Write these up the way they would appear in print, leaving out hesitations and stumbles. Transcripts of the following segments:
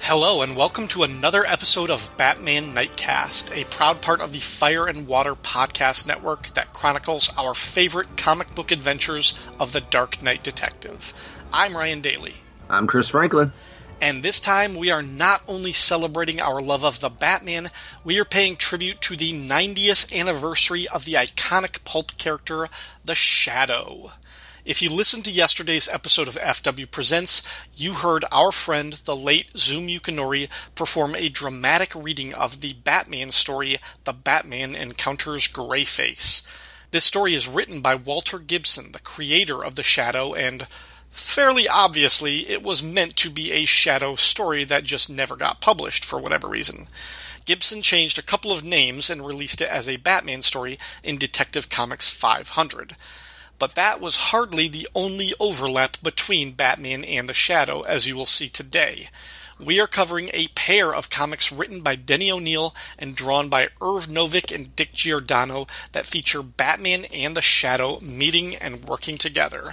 Hello and welcome to another episode of Batman Nightcast, a proud part of the Fire and Water podcast network that chronicles our favorite comic book adventures of the Dark Knight Detective. I'm Ryan Daly. I'm Chris Franklin. And this time we are not only celebrating our love of the Batman, we are paying tribute to the 90th anniversary of the iconic pulp character, the Shadow. If you listened to yesterday's episode of FW Presents, you heard our friend, the late Zum Yukinori, perform a dramatic reading of the Batman story, The Batman Encounters Greyface. This story is written by Walter Gibson, the creator of The Shadow, and fairly obviously it was meant to be a Shadow story that just never got published for whatever reason. Gibson changed a couple of names and released it as a Batman story in Detective Comics 500. But that was hardly the only overlap between Batman and the Shadow, as you will see today. We are covering a pair of comics written by Denny O'Neil and drawn by Irv Novick and Dick Giordano that feature Batman and the Shadow meeting and working together.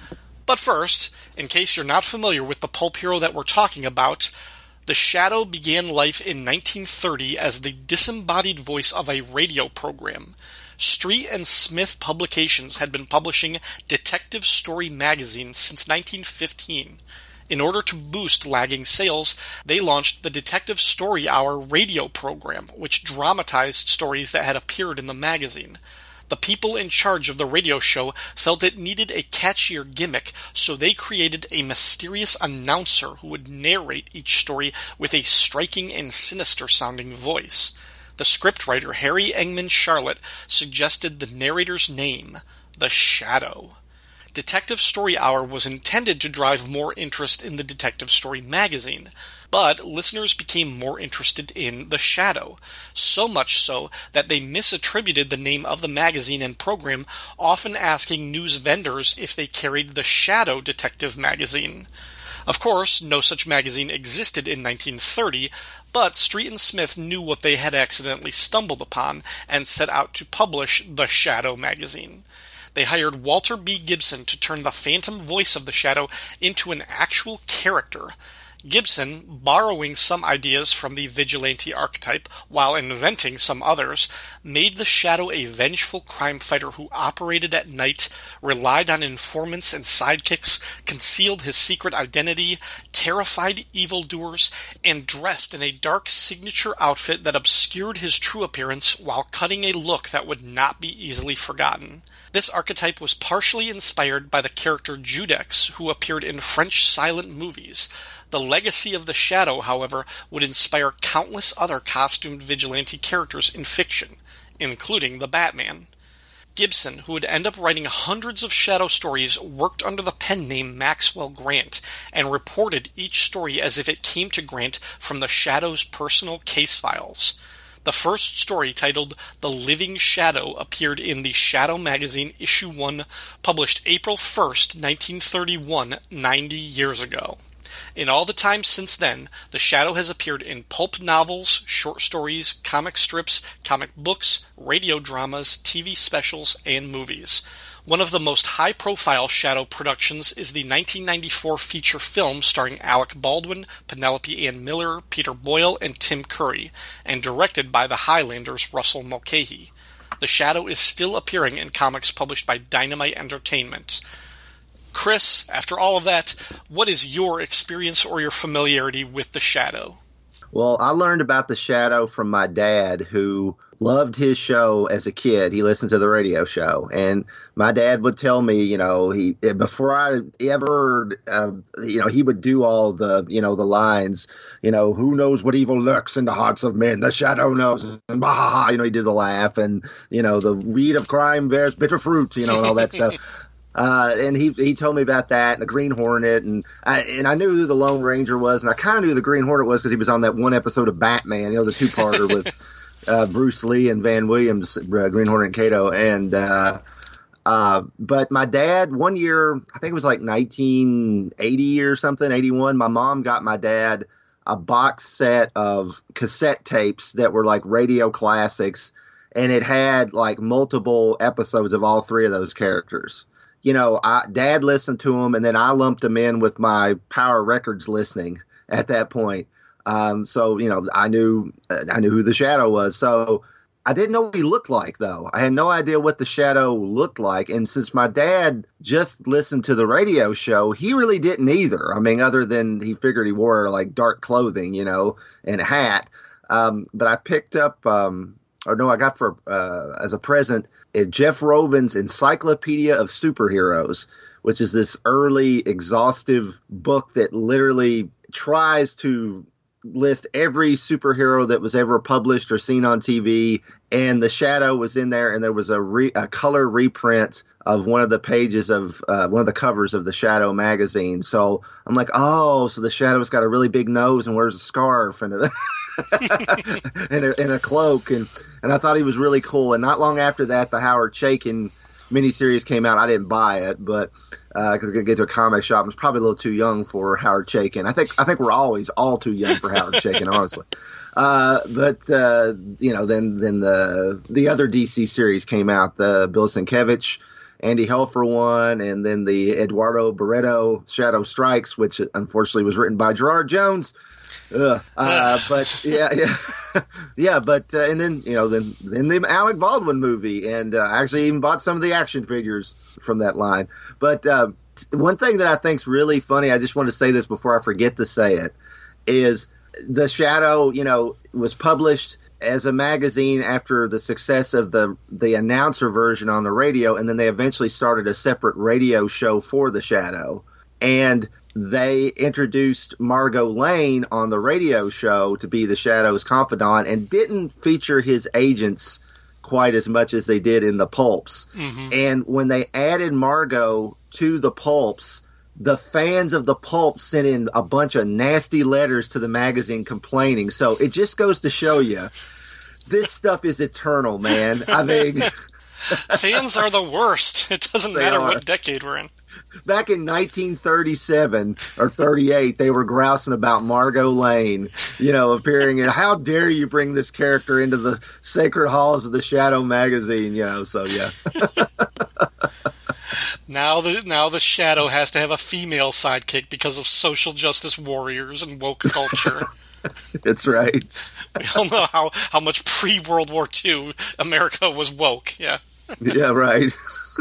But first, in case you're not familiar with the pulp hero that we're talking about, the Shadow began life in 1930 as the disembodied voice of a radio program. Street and Smith Publications had been publishing Detective Story magazine since 1915. In order to boost lagging sales, they launched the Detective Story Hour radio program, which dramatized stories that had appeared in the magazine. The people in charge of the radio show felt it needed a catchier gimmick, so they created a mysterious announcer who would narrate each story with a striking and sinister-sounding voice. The scriptwriter Harry Engman Charlotte suggested the narrator's name, the Shadow. Detective Story Hour was intended to drive more interest in the Detective Story magazine, but listeners became more interested in the Shadow, so much so that they misattributed the name of the magazine and program, often asking news vendors if they carried the Shadow Detective magazine. Of course, no such magazine existed in 1930, but Street and Smith knew what they had accidentally stumbled upon and set out to publish the Shadow magazine. They hired Walter B. Gibson to turn the phantom voice of the Shadow into an actual character. Gibson, borrowing some ideas from the vigilante archetype while inventing some others, made the Shadow a vengeful crime fighter who operated at night, relied on informants and sidekicks, concealed his secret identity, terrified evildoers, and dressed in a dark signature outfit that obscured his true appearance while cutting a look that would not be easily forgotten. This archetype was partially inspired by the character Judex, who appeared in French silent movies. The legacy of the Shadow, however, would inspire countless other costumed vigilante characters in fiction, including the Batman. Gibson, who would end up writing hundreds of Shadow stories, worked under the pen name Maxwell Grant, and reported each story as if it came to Grant from the Shadow's personal case files. The first story, titled The Living Shadow, appeared in the Shadow magazine issue 1, published April 1st, 1931, 90 years ago. In all the time since then, the Shadow has appeared in pulp novels, short stories, comic strips, comic books, radio dramas, TV specials, and movies. One of the most high-profile Shadow productions is the 1994 feature film starring Alec Baldwin, Penelope Ann Miller, Peter Boyle, and Tim Curry, and directed by the Highlanders' Russell Mulcahy. The Shadow is still appearing in comics published by Dynamite Entertainment. Chris, after all of that, what is your experience or your familiarity with the Shadow? Well, I learned about the Shadow from my dad, who loved his show as a kid. He listened to the radio show, and my dad would tell me, before I ever, he would do all the, the lines, who knows what evil lurks in the hearts of men? The Shadow knows, and bah ha ha, he did the laugh, and, the weed of crime bears bitter fruit, and all that stuff. And he told me about that and the Green Hornet, and I knew who the Lone Ranger was, and I kind of knew who the Green Hornet was because he was on that one episode of Batman, the two-parter with Bruce Lee and Van Williams, Green Hornet and Kato, and but my dad, one year, I think it was like 1980 or something, 81, my mom got my dad a box set of cassette tapes that were like radio classics, and it had like multiple episodes of all three of those characters. Dad listened to them, and then I lumped them in with my Power Records listening at that point. So I knew who the Shadow was. So I didn't know what he looked like, though. I had no idea what the Shadow looked like. And since my dad just listened to the radio show, he really didn't either. I mean, other than he figured he wore like dark clothing, and a hat. But I picked up, I got for as a present, Jeff Robin's Encyclopedia of Superheroes, which is this early exhaustive book that literally tries to list every superhero that was ever published or seen on TV, and the Shadow was in there, and there was a color reprint of one of the pages of one of the covers of the Shadow magazine. So I'm like, oh, so the Shadow's got a really big nose and wears a scarf and and a cloak, and I thought he was really cool. And not long after that, the Howard Chaykin miniseries came out. I didn't buy it, but because I could get to a comic shop, I was probably a little too young for Howard Chaykin. I think we're always all too young for Howard Chaykin, honestly. But then the other DC series came out, the Bill Sienkiewicz, Andy Helfer one, and then the Eduardo Barreto Shadow Strikes, which unfortunately was written by Gerard Jones. But and then the Alec Baldwin movie, and I actually even bought some of the action figures from that line. But one thing that I think's really funny, I just want to say this before I forget to say it, is the Shadow, was published as a magazine after the success of the announcer version on the radio, and then they eventually started a separate radio show for the Shadow. And they introduced Margot Lane on the radio show to be the Shadow's confidant, and didn't feature his agents quite as much as they did in the pulps. Mm-hmm. And when they added Margot to the pulps, the fans of the pulp sent in a bunch of nasty letters to the magazine complaining. So it just goes to show you, this stuff is eternal, man. I mean, fans are the worst. It doesn't matter what decade we're in. Back in 1937 or 38, they were grousing about Margot Lane, appearing in. How dare you bring this character into the sacred halls of the Shadow magazine? So yeah. Now the Shadow has to have a female sidekick because of social justice warriors and woke culture. That's right. We all know how much pre-World War II America was woke. Yeah. Yeah. Right.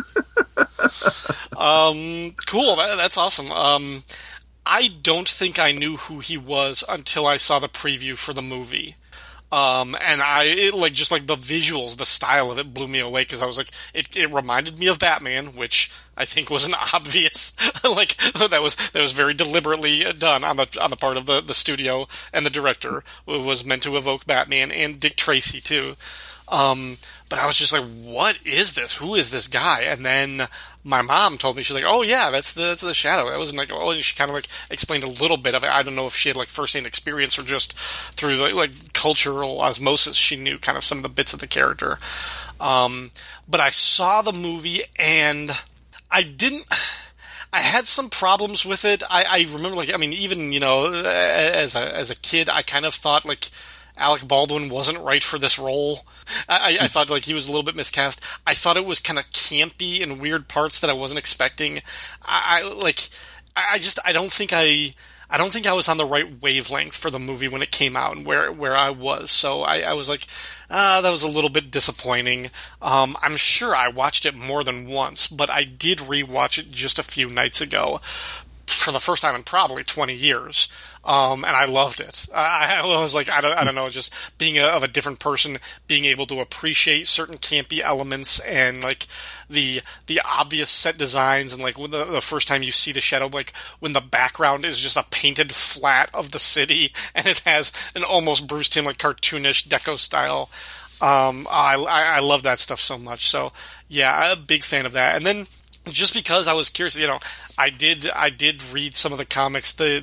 Cool. That's awesome. I don't think I knew who he was until I saw the preview for the movie. And just the visuals, the style of it blew me away, because I was like, it reminded me of Batman, which I think was an obvious, that was very deliberately done on the part of the studio and the director. It was meant to evoke Batman and Dick Tracy too. But I was just like, what is this? Who is this guy? And then my mom told me, she's like, oh yeah, that's the Shadow. That wasn't and she kind of explained a little bit of it. I don't know if she had firsthand experience or just through the cultural osmosis she knew kind of some of the bits of the character. But I saw the movie and I had some problems with it. I remember even, as a kid, I kind of thought Alec Baldwin wasn't right for this role. I thought he was a little bit miscast. I thought it was kind of campy in weird parts that I wasn't expecting. I don't think I was on the right wavelength for the movie when it came out and where I was. So I was like, that was a little bit disappointing. I'm sure I watched it more than once, but I did rewatch it just a few nights ago for the first time in probably 20 years. And I loved it. I was like, I don't know, just being of a different person, being able to appreciate certain campy elements and the obvious set designs, and when the first time you see the Shadow, when the background is just a painted flat of the city and it has an almost Bruce Timm cartoonish deco style. I love that stuff so much. So yeah, I'm a big fan of that. And then just because I was curious, I did read some of the comics, the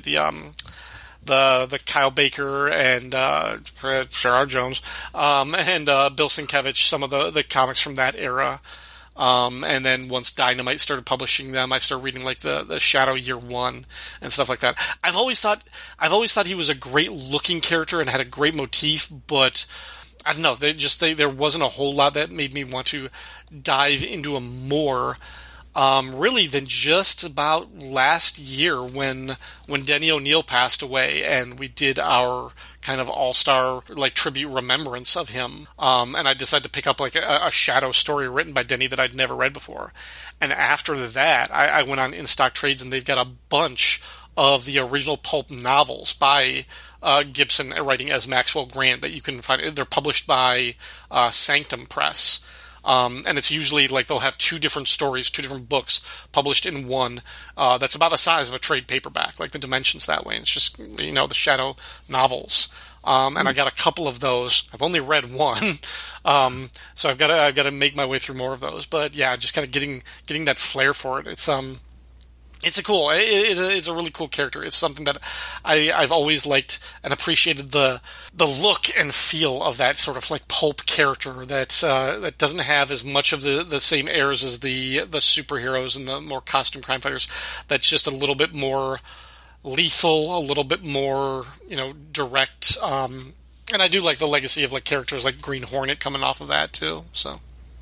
Kyle Baker and Gerard Jones, and Bill Sienkiewicz, some of the comics from that era. And then once Dynamite started publishing them, I started reading the Shadow Year One and stuff like that. I've always thought he was a great looking character and had a great motif, but I don't know, there wasn't a whole lot that made me want to dive into him more. really than just about last year when Denny O'Neil passed away, and we did our kind of all-star like tribute remembrance of him. And I decided to pick up like a Shadow story written by Denny that I'd never read before. And after that, I went on In Stock Trades, and they've got a bunch of the original pulp novels by Gibson writing as Maxwell Grant that you can find. They're published by Sanctum Press. And it's usually like they'll have two different stories, two different books published in one that's about the size of a trade paperback, like the dimensions that way. And it's just, the Shadow novels. And I got a couple of those. I've only read one, so I've got to make my way through more of those. But yeah, just kind of getting that flair for it. It's a really cool character. It's something that I've always liked and appreciated the look and feel of that sort of like pulp character that doesn't have as much of the same airs as the superheroes and the more costume crime fighters. That's just a little bit more lethal, a little bit more direct. And I do like the legacy of like characters like Green Hornet coming off of that too. So,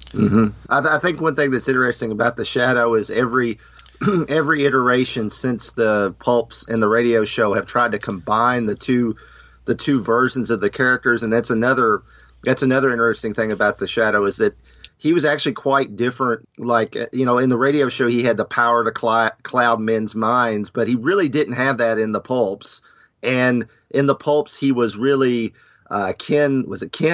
I think one thing that's interesting about the Shadow is every iteration since the pulps and the radio show have tried to combine the two versions of the characters, and that's another interesting thing about the Shadow is that he was actually quite different. Like in the radio show, he had the power to cloud men's minds, but he really didn't have that in the pulps. And in the pulps, he was really Ken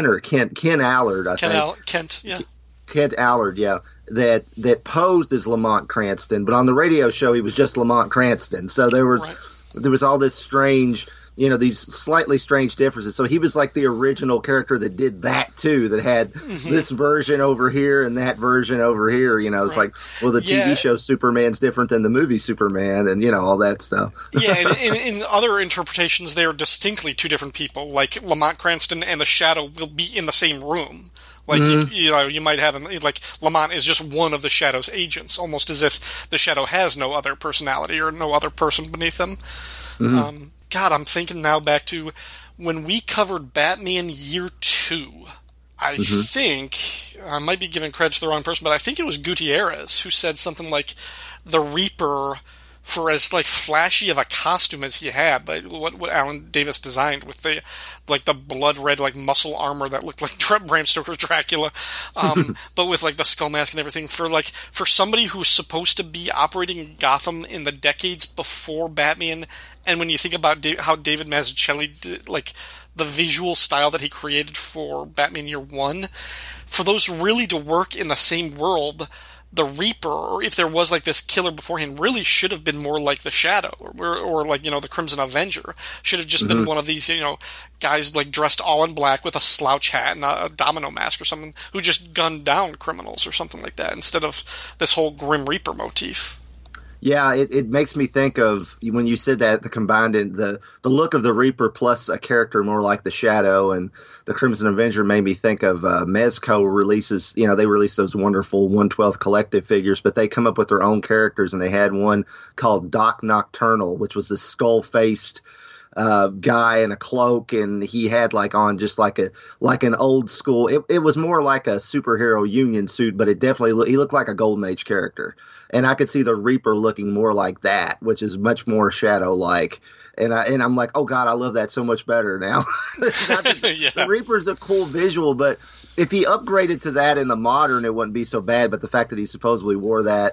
Allard, I think. Kent Allard, yeah. That posed as Lamont Cranston, but on the radio show he was just Lamont Cranston. So there was all this strange, these slightly strange differences. So he was like the original character that did that too, that had this version over here and that version over here. It's like, well, the TV show Superman's different than the movie Superman, and all that stuff. Yeah, and in other interpretations, they are distinctly two different people. Like Lamont Cranston and the Shadow will be in the same room. Like, you might have him, like, Lamont is just one of the Shadow's agents, almost as if the Shadow has no other personality or no other person beneath him. God, I'm thinking now back to when we covered Batman Year 2. I think, I might be giving credit to the wrong person, but I think it was Gutierrez who said something like, the Reaper, for as like flashy of a costume as he had, like what Alan Davis designed with the blood red like muscle armor that looked like Bram Stoker's Dracula, but with like the skull mask and everything, for somebody who's supposed to be operating in Gotham in the decades before Batman, and when you think about how David Mazzucchelli did, like the visual style that he created for Batman Year 1, for those really to work in the same world, the Reaper, or if there was like this killer beforehand, really should have been more like the Shadow, or like the Crimson Avenger. Should have just been one of these guys like dressed all in black with a slouch hat and a domino mask or something, who just gunned down criminals or something like that, instead of this whole Grim Reaper motif. Yeah, it makes me think of, when you said that, the combined in the look of the Reaper plus a character more like the Shadow, and the Crimson Avenger made me think of Mezco releases. They released those wonderful 1/12 collective figures, but they come up with their own characters, and they had one called Doc Nocturnal, which was this skull-faced guy in a cloak, and he had like on just like an old school. It was more like a superhero union suit, but it definitely he looked like a Golden Age character. And I could see the Reaper looking more like that, which is much more Shadow-like. And I'm like, oh God, I love that so much better now. The Reaper's a cool visual, but if he upgraded to that in the modern, it wouldn't be so bad. But the fact that he supposedly wore that,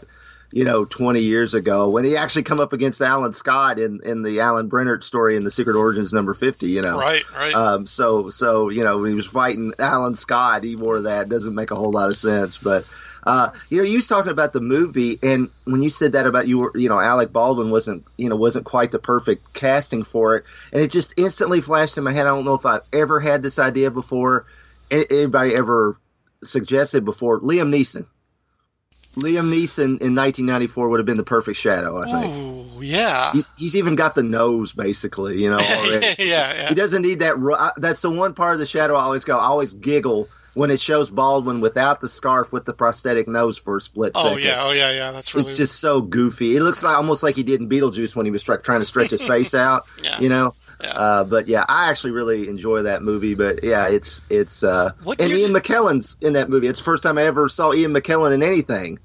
20 years ago, when he actually come up against Alan Scott in the Alan Brennert story in The Secret Origins number 50, Right. So when he was fighting Alan Scott, he wore that. Doesn't make a whole lot of sense, but. You was talking about the movie, and when you said that about Alec Baldwin wasn't quite the perfect casting for it, and it just instantly flashed in my head. I don't know if I've ever had this idea before, anybody ever suggested before. Liam Neeson in 1994 would have been the perfect Shadow, I think. Oh, yeah. He's even got the nose, basically, already. Yeah. He doesn't need that. That's the one part of the Shadow I always giggle when it shows Baldwin without the scarf with the prosthetic nose for a split second. Oh yeah. That's really. It's just so goofy. It looks like almost like he did in Beetlejuice when he was trying to stretch his face out. Yeah. Yeah. But yeah, I actually really enjoy that movie. But yeah, it's and Ian McKellen's in that movie. It's the first time I ever saw Ian McKellen in anything.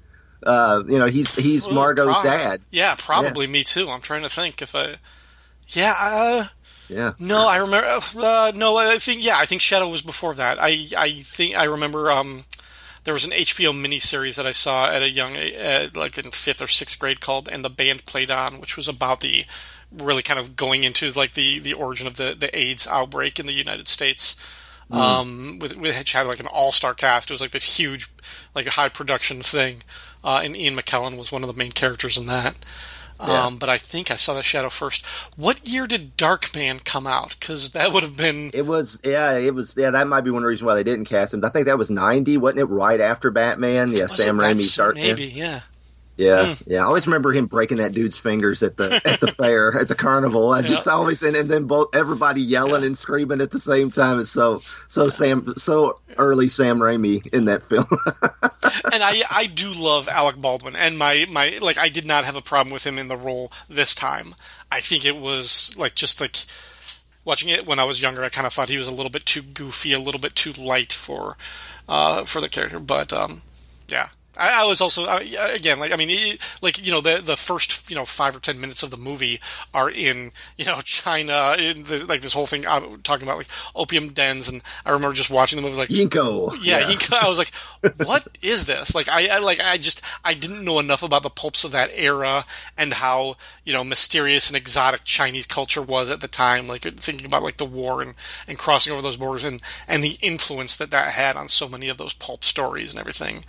He's Margot's dad. Yeah, probably me too. I'm trying to think if I. Yeah. Yeah. No, I remember. No, I think Shadow was before that. I think I remember. There was an HBO miniseries that I saw at a young, like in 5th or 6th grade, called "And the Band Played On," which was about the really kind of going into like the origin of the AIDS outbreak in the United States. Which had like an all-star cast. It was like this huge, like a high production thing, and Ian McKellen was one of the main characters in that. But I think I saw the Shadow first. What year did Darkman come out? Because that would have been... It was, that might be one reason why they didn't cast him. I think that was 90, wasn't it? Right after Batman? Yeah, Sam Raimi's Darkman. Maybe, yeah. Yeah, yeah. I always remember him breaking that dude's fingers at the fair, at the carnival. I just always and then everybody yelling and screaming at the same time. It's so early Sam Raimi in that film. And I do love Alec Baldwin, and my like I did not have a problem with him in the role this time. I think it was like just like watching it when I was younger. I kind of thought he was a little bit too goofy, a little bit too light for the character, but yeah. I was also again the first 5 or 10 minutes of the movie are in China, in this whole thing talking about like opium dens, and I remember just watching the movie like Yinko. Yinko. I was like, what is this? Like I didn't know enough about the pulps of that era and how mysterious and exotic Chinese culture was at the time. Like thinking about like the war and crossing over those borders and the influence that had on so many of those pulp stories and everything.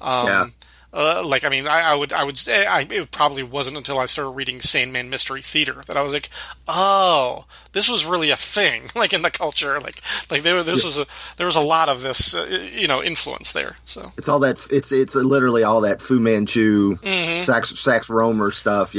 I would say it probably wasn't until I started reading Sandman Mystery Theater that I was like, oh, this was really a thing, like in the culture, there was a lot of this, influence there. So it's all that it's literally all that Fu Manchu, Sax Rohmer stuff,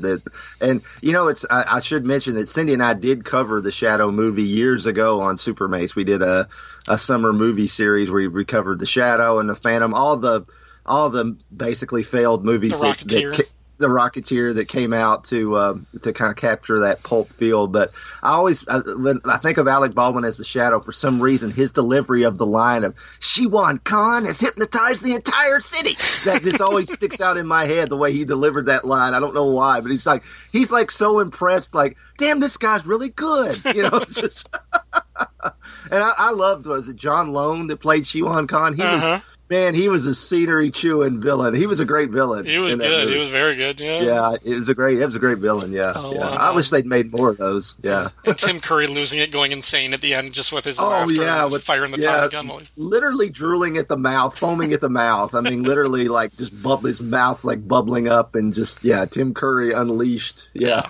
I should mention that Cindy and I did cover the Shadow movie years ago on Super Mace. We did a summer movie series where we covered the Shadow and the Phantom, all the basically failed movies, the Rocketeer that came out to kind of capture that pulp feel. But when I think of Alec Baldwin as the Shadow, for some reason his delivery of the line of "Shiwan Khan has hypnotized the entire city," that just always sticks out in my head, the way he delivered that line. I don't know why, but he's like so impressed, like, damn, this guy's really good, just and I loved, was it John Lone that played Shiwan Khan? He was a scenery chewing villain. He was a great villain. He was good. He was very good. Yeah. Yeah, it was a great villain. Yeah. I wish they'd made more of those. Yeah. And Tim Curry losing it, going insane at the end, just with his laughter, with firing the Tommy gun. Literally drooling at the mouth, foaming at the mouth. I mean, literally like just his mouth like bubbling up, and just Tim Curry unleashed. Yeah.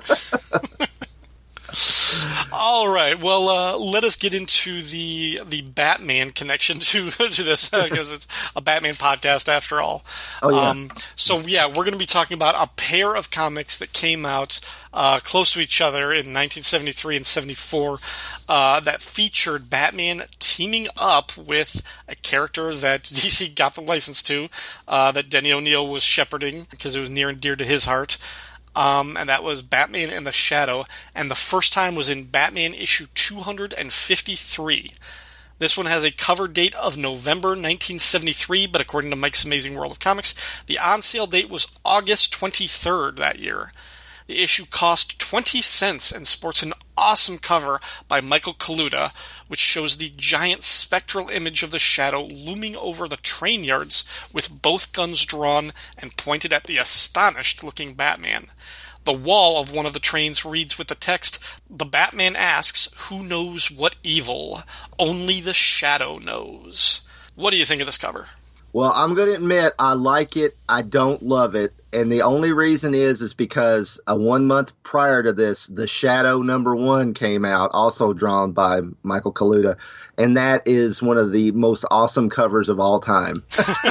All right. Well, let us get into the Batman connection to this, because it's a Batman podcast after all. Oh, yeah. We're going to be talking about a pair of comics that came out close to each other in 1973 and 74 that featured Batman teaming up with a character that DC got the license to, that Denny O'Neil was shepherding because it was near and dear to his heart. And that was Batman and the Shadow, and the first time was in Batman issue 253. This one has a cover date of November 1973, but according to Mike's Amazing World of Comics, the on-sale date was August 23rd that year. The issue cost 20 cents and sports an awesome cover by Michael Kaluta, which shows the giant spectral image of the Shadow looming over the train yards with both guns drawn and pointed at the astonished-looking Batman. The wall of one of the trains reads with the text, "The Batman asks, who knows what evil? Only the Shadow knows." What do you think of this cover? Well, I'm going to admit I like it. I don't love it. And the only reason is because 1 month prior to this, The Shadow #1 came out, also drawn by Michael Kaluta. And that is one of the most awesome covers of all time.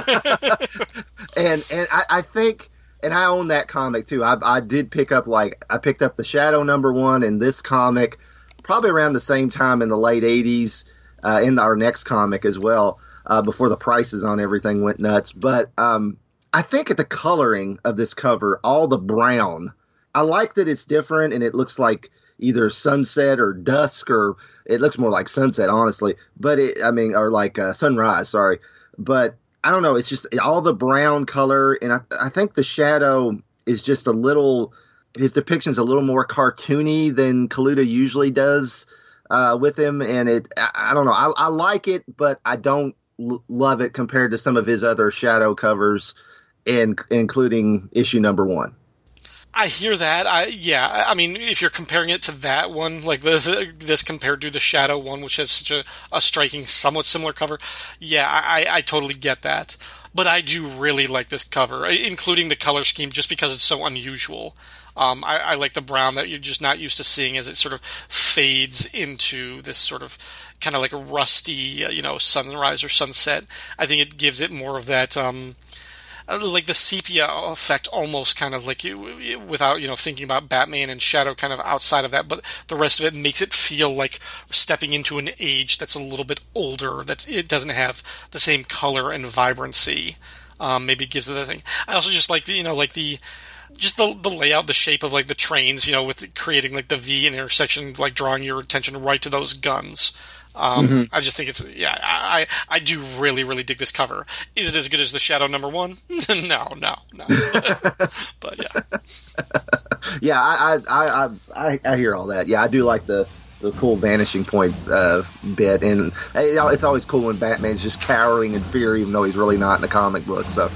and I think, and I own that comic too. I did pick up, I picked up The Shadow #1 and this comic probably around the same time in the late 80s, in our next comic as well. Before the prices on everything went nuts. But I think at the coloring of this cover, all the brown, I like that it's different and it looks like either sunset or dusk, or it looks more like sunset, honestly. But or like sunrise, sorry. But I don't know. It's just all the brown color, and I think the Shadow is just a little. His depiction's a little more cartoony than Kaluta usually does with him, and I don't know. I like it, but I don't love it compared to some of his other Shadow covers, including issue number 1. I hear that. I mean, if you're comparing it to that one, like this compared to the Shadow one, which has such a striking, somewhat similar cover, I totally get that. But I do really like this cover, including the color scheme, just because it's so unusual. I like the brown that you're just not used to seeing as it sort of fades into this sort of kind of like a rusty, sunrise or sunset. I think it gives it more of that, like the sepia effect, almost kind of like without thinking about Batman and Shadow kind of outside of that, but the rest of it makes it feel like stepping into an age that's a little bit older. It doesn't have the same color and vibrancy. Maybe it gives it that thing. I also just like the layout, the shape of like the trains, with creating like the V intersection, like drawing your attention right to those guns. I just think it's, I do really, really dig this cover. Is it as good as the Shadow number 1? No. But yeah. I hear all that. Yeah, I do like the cool vanishing point bit, and it's always cool when Batman's just cowering in fear, even though he's really not in the comic book. So.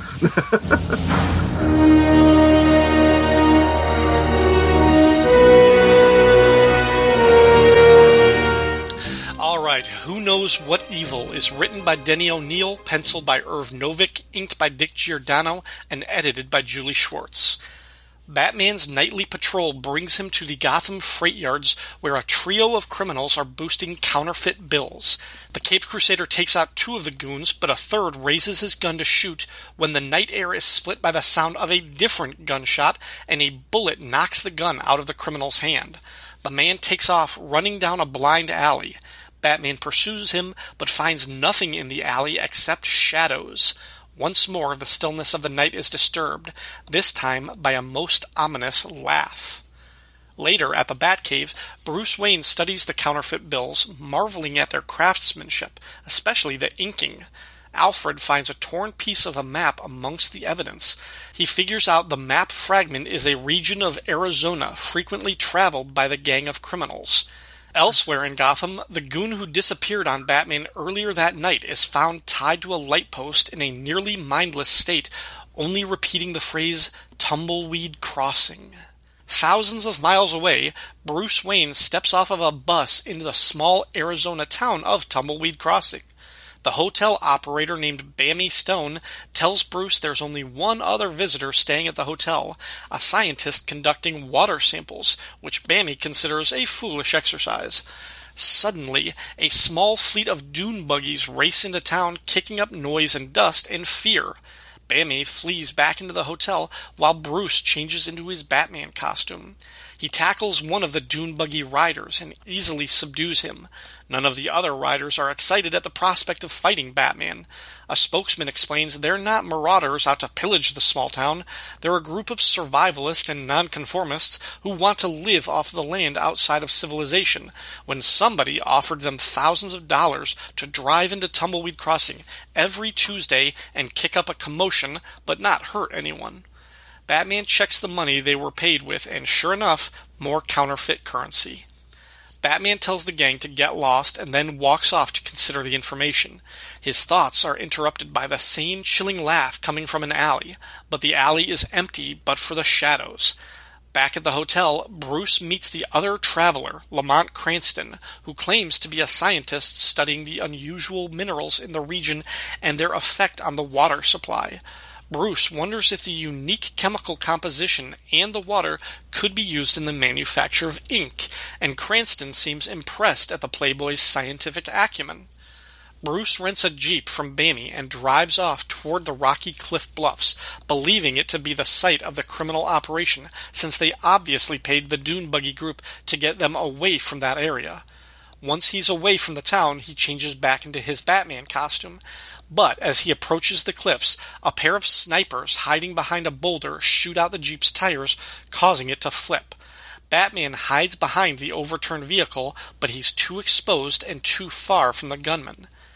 All right, Who Knows What Evil is written by Denny O'Neil, penciled by Irv Novick, inked by Dick Giordano, and edited by Julie Schwartz. Batman's nightly patrol brings him to the Gotham freight yards, where a trio of criminals are boosting counterfeit bills. The Caped Crusader takes out 2 of the goons, but a third raises his gun to shoot when the night air is split by the sound of a different gunshot, and a bullet knocks the gun out of the criminal's hand. The man takes off, running down a blind alley. Batman pursues him, but finds nothing in the alley except shadows. Once more, the stillness of the night is disturbed, this time by a most ominous laugh. Later, at the Batcave, Bruce Wayne studies the counterfeit bills, marveling at their craftsmanship, especially the inking. Alfred finds a torn piece of a map amongst the evidence. He figures out the map fragment is a region of Arizona frequently traveled by the gang of criminals. Elsewhere in Gotham, the goon who disappeared on Batman earlier that night is found tied to a light post in a nearly mindless state, only repeating the phrase, "Tumbleweed Crossing." Thousands of miles away, Bruce Wayne steps off of a bus into the small Arizona town of Tumbleweed Crossing. The hotel operator named Bammy Stone tells Bruce there's only one other visitor staying at the hotel, a scientist conducting water samples, which Bammy considers a foolish exercise. Suddenly, a small fleet of dune buggies race into town, kicking up noise and dust and fear. Bammy flees back into the hotel while Bruce changes into his Batman costume. He tackles one of the dune buggy riders and easily subdues him. None of the other riders are excited at the prospect of fighting Batman. A spokesman explains they're not marauders out to pillage the small town. They're a group of survivalists and nonconformists who want to live off the land outside of civilization, when somebody offered them thousands of dollars to drive into Tumbleweed Crossing every Tuesday and kick up a commotion, but not hurt anyone. Batman checks the money they were paid with, and sure enough, more counterfeit currency. Batman tells the gang to get lost and then walks off to consider the information. His thoughts are interrupted by the same chilling laugh coming from an alley, but the alley is empty but for the shadows. Back at the hotel, Bruce meets the other traveler, Lamont Cranston, who claims to be a scientist studying the unusual minerals in the region and their effect on the water supply. Bruce wonders if the unique chemical composition and the water could be used in the manufacture of ink, and Cranston seems impressed at the Playboy's scientific acumen. Bruce rents a Jeep from Bammy and drives off toward the rocky cliff bluffs, believing it to be the site of the criminal operation, since they obviously paid the dune buggy group to get them away from that area. Once he's away from the town, he changes back into his Batman costume. But as he approaches the cliffs, a pair of snipers hiding behind a boulder shoot out the Jeep's tires, causing it to flip. Batman hides behind the overturned vehicle, but he's too exposed and too far from the gunman.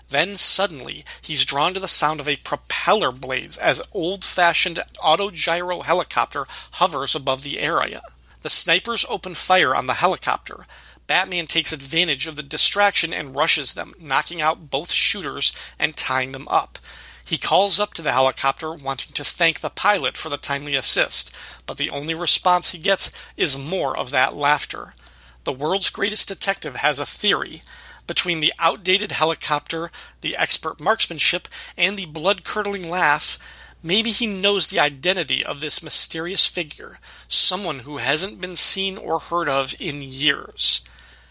Then suddenly, he's drawn to the sound of a propeller blades as old-fashioned autogyro helicopter hovers above the area. The snipers open fire on the helicopter. Batman takes advantage of the distraction and rushes them, knocking out both shooters and tying them up. He calls up to the helicopter, wanting to thank the pilot for the timely assist, but the only response he gets is more of that laughter. The world's greatest detective has a theory. Between the outdated helicopter, the expert marksmanship, and the blood-curdling laugh, maybe he knows the identity of this mysterious figure, someone who hasn't been seen or heard of in years.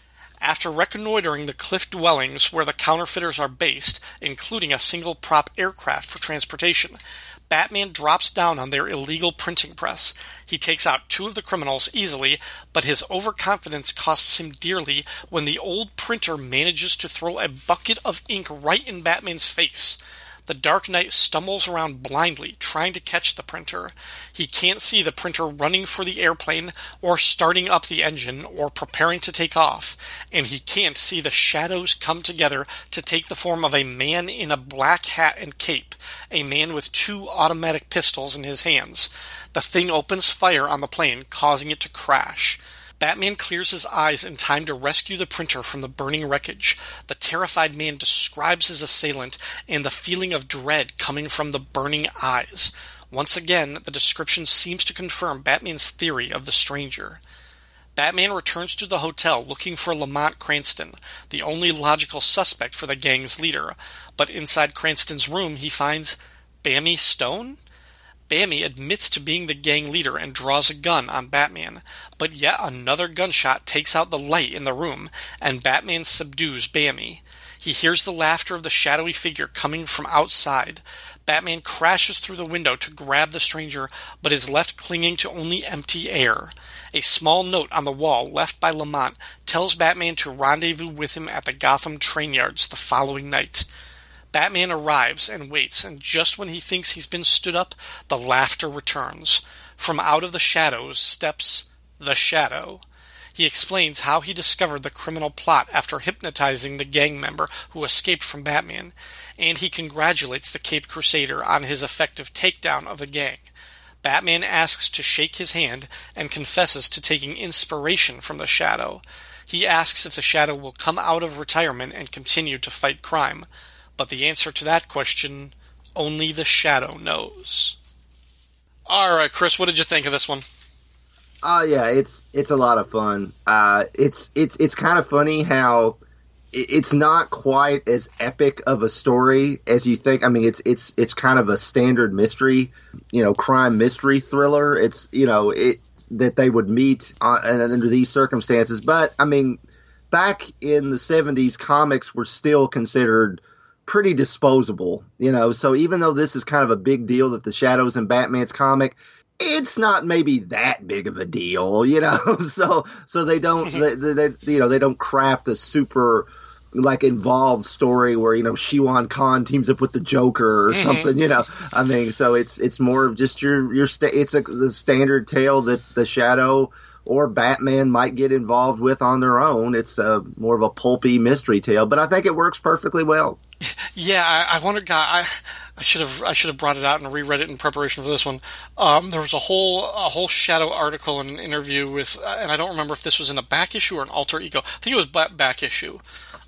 After reconnoitering the cliff dwellings where the counterfeiters are based, including a single-prop aircraft for transportation, Batman drops down on their illegal printing press. He takes out 2 of the criminals easily, but his overconfidence costs him dearly when the old printer manages to throw a bucket of ink right in Batman's face. The Dark Knight stumbles around blindly, trying to catch the printer. He can't see the printer running for the airplane, or starting up the engine, or preparing to take off, and he can't see the shadows come together to take the form of a man in a black hat and cape, a man with 2 automatic pistols in his hands. The thing opens fire on the plane, causing it to crash. Batman clears his eyes in time to rescue the printer from the burning wreckage. The terrified man describes his assailant and the feeling of dread coming from the burning eyes. Once again, the description seems to confirm Batman's theory of the stranger. Batman returns to the hotel looking for Lamont Cranston, the only logical suspect for the gang's leader. But inside Cranston's room, he finds Bammy Stone? Bammy admits to being the gang leader and draws a gun on Batman, but yet another gunshot takes out the light in the room, and Batman subdues Bammy. He hears the laughter of the shadowy figure coming from outside. Batman crashes through the window to grab the stranger, but is left clinging to only empty air. A small note on the wall left by Lamont tells Batman to rendezvous with him at the Gotham train yards the following night. Batman arrives and waits, and just when he thinks he's been stood up, the laughter returns. From out of the shadows steps the Shadow. He explains how he discovered the criminal plot after hypnotizing the gang member who escaped from Batman, and he congratulates the Caped Crusader on his effective takedown of the gang. Batman asks to shake his hand and confesses to taking inspiration from the Shadow. He asks if the Shadow will come out of retirement and continue to fight crime. But the answer to that question, only the Shadow knows. All right, Chris, what did you think of this one? Yeah, it's a lot of fun. It's kind of funny how it's not quite as epic of a story as you think. I mean, it's kind of a standard mystery, crime mystery thriller. It's that they would meet under these circumstances. But I mean, back in the 70s, comics were still considered pretty disposable, so even though this is kind of a big deal that the Shadow's in Batman's comic, it's not maybe that big of a deal, so they don't they don't craft a super involved story where Shiwan Khan teams up with the Joker or something, I mean, so it's more of just the standard tale that the Shadow or Batman might get involved with on their own. It's more of a pulpy mystery tale, but I think it works perfectly well. Yeah, I wondered. I should have brought it out and reread it in preparation for this one. There was a whole Shadow article and an interview with, and I don't remember if this was in a back issue or an alter ego. I think it was back issue.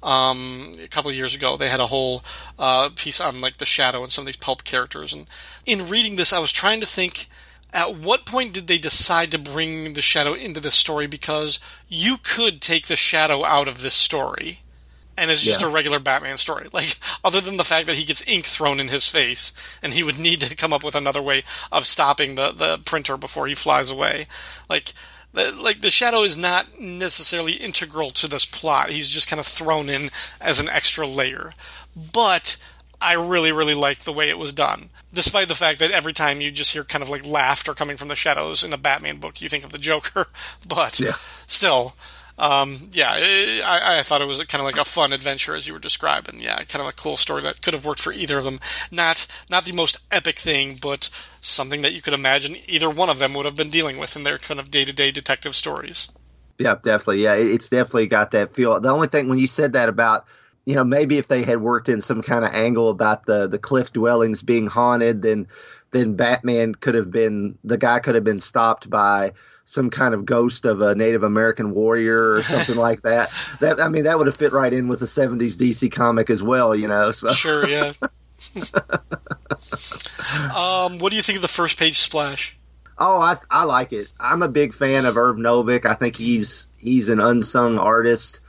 A couple of years ago, they had a whole piece on the Shadow and some of these pulp characters. And in reading this, I was trying to think, at what point did they decide to bring the Shadow into this story? Because you could take the Shadow out of this story, and it's just a regular Batman story. Other than the fact that he gets ink thrown in his face, and he would need to come up with another way of stopping the printer before he flies away. The Shadow is not necessarily integral to this plot. He's just kind of thrown in as an extra layer. But I really, really like the way it was done. Despite the fact that every time you just hear kind of laughter coming from the shadows in a Batman book, you think of the Joker. But still, I thought it was kind of a fun adventure as you were describing. Yeah, kind of a cool story that could have worked for either of them. Not the most epic thing, but something that you could imagine either one of them would have been dealing with in their kind of day-to-day detective stories. Yeah, definitely. Yeah, it's definitely got that feel. The only thing when you said that about maybe if they had worked in some kind of angle about the cliff dwellings being haunted, then Batman the guy could have been stopped by some kind of ghost of a Native American warrior or something like that. That would have fit right in with the 70s DC comic as well, So. Sure, yeah. What do you think of the first page splash? Oh, I like it. I'm a big fan of Irv Novick. I think he's an unsung artist.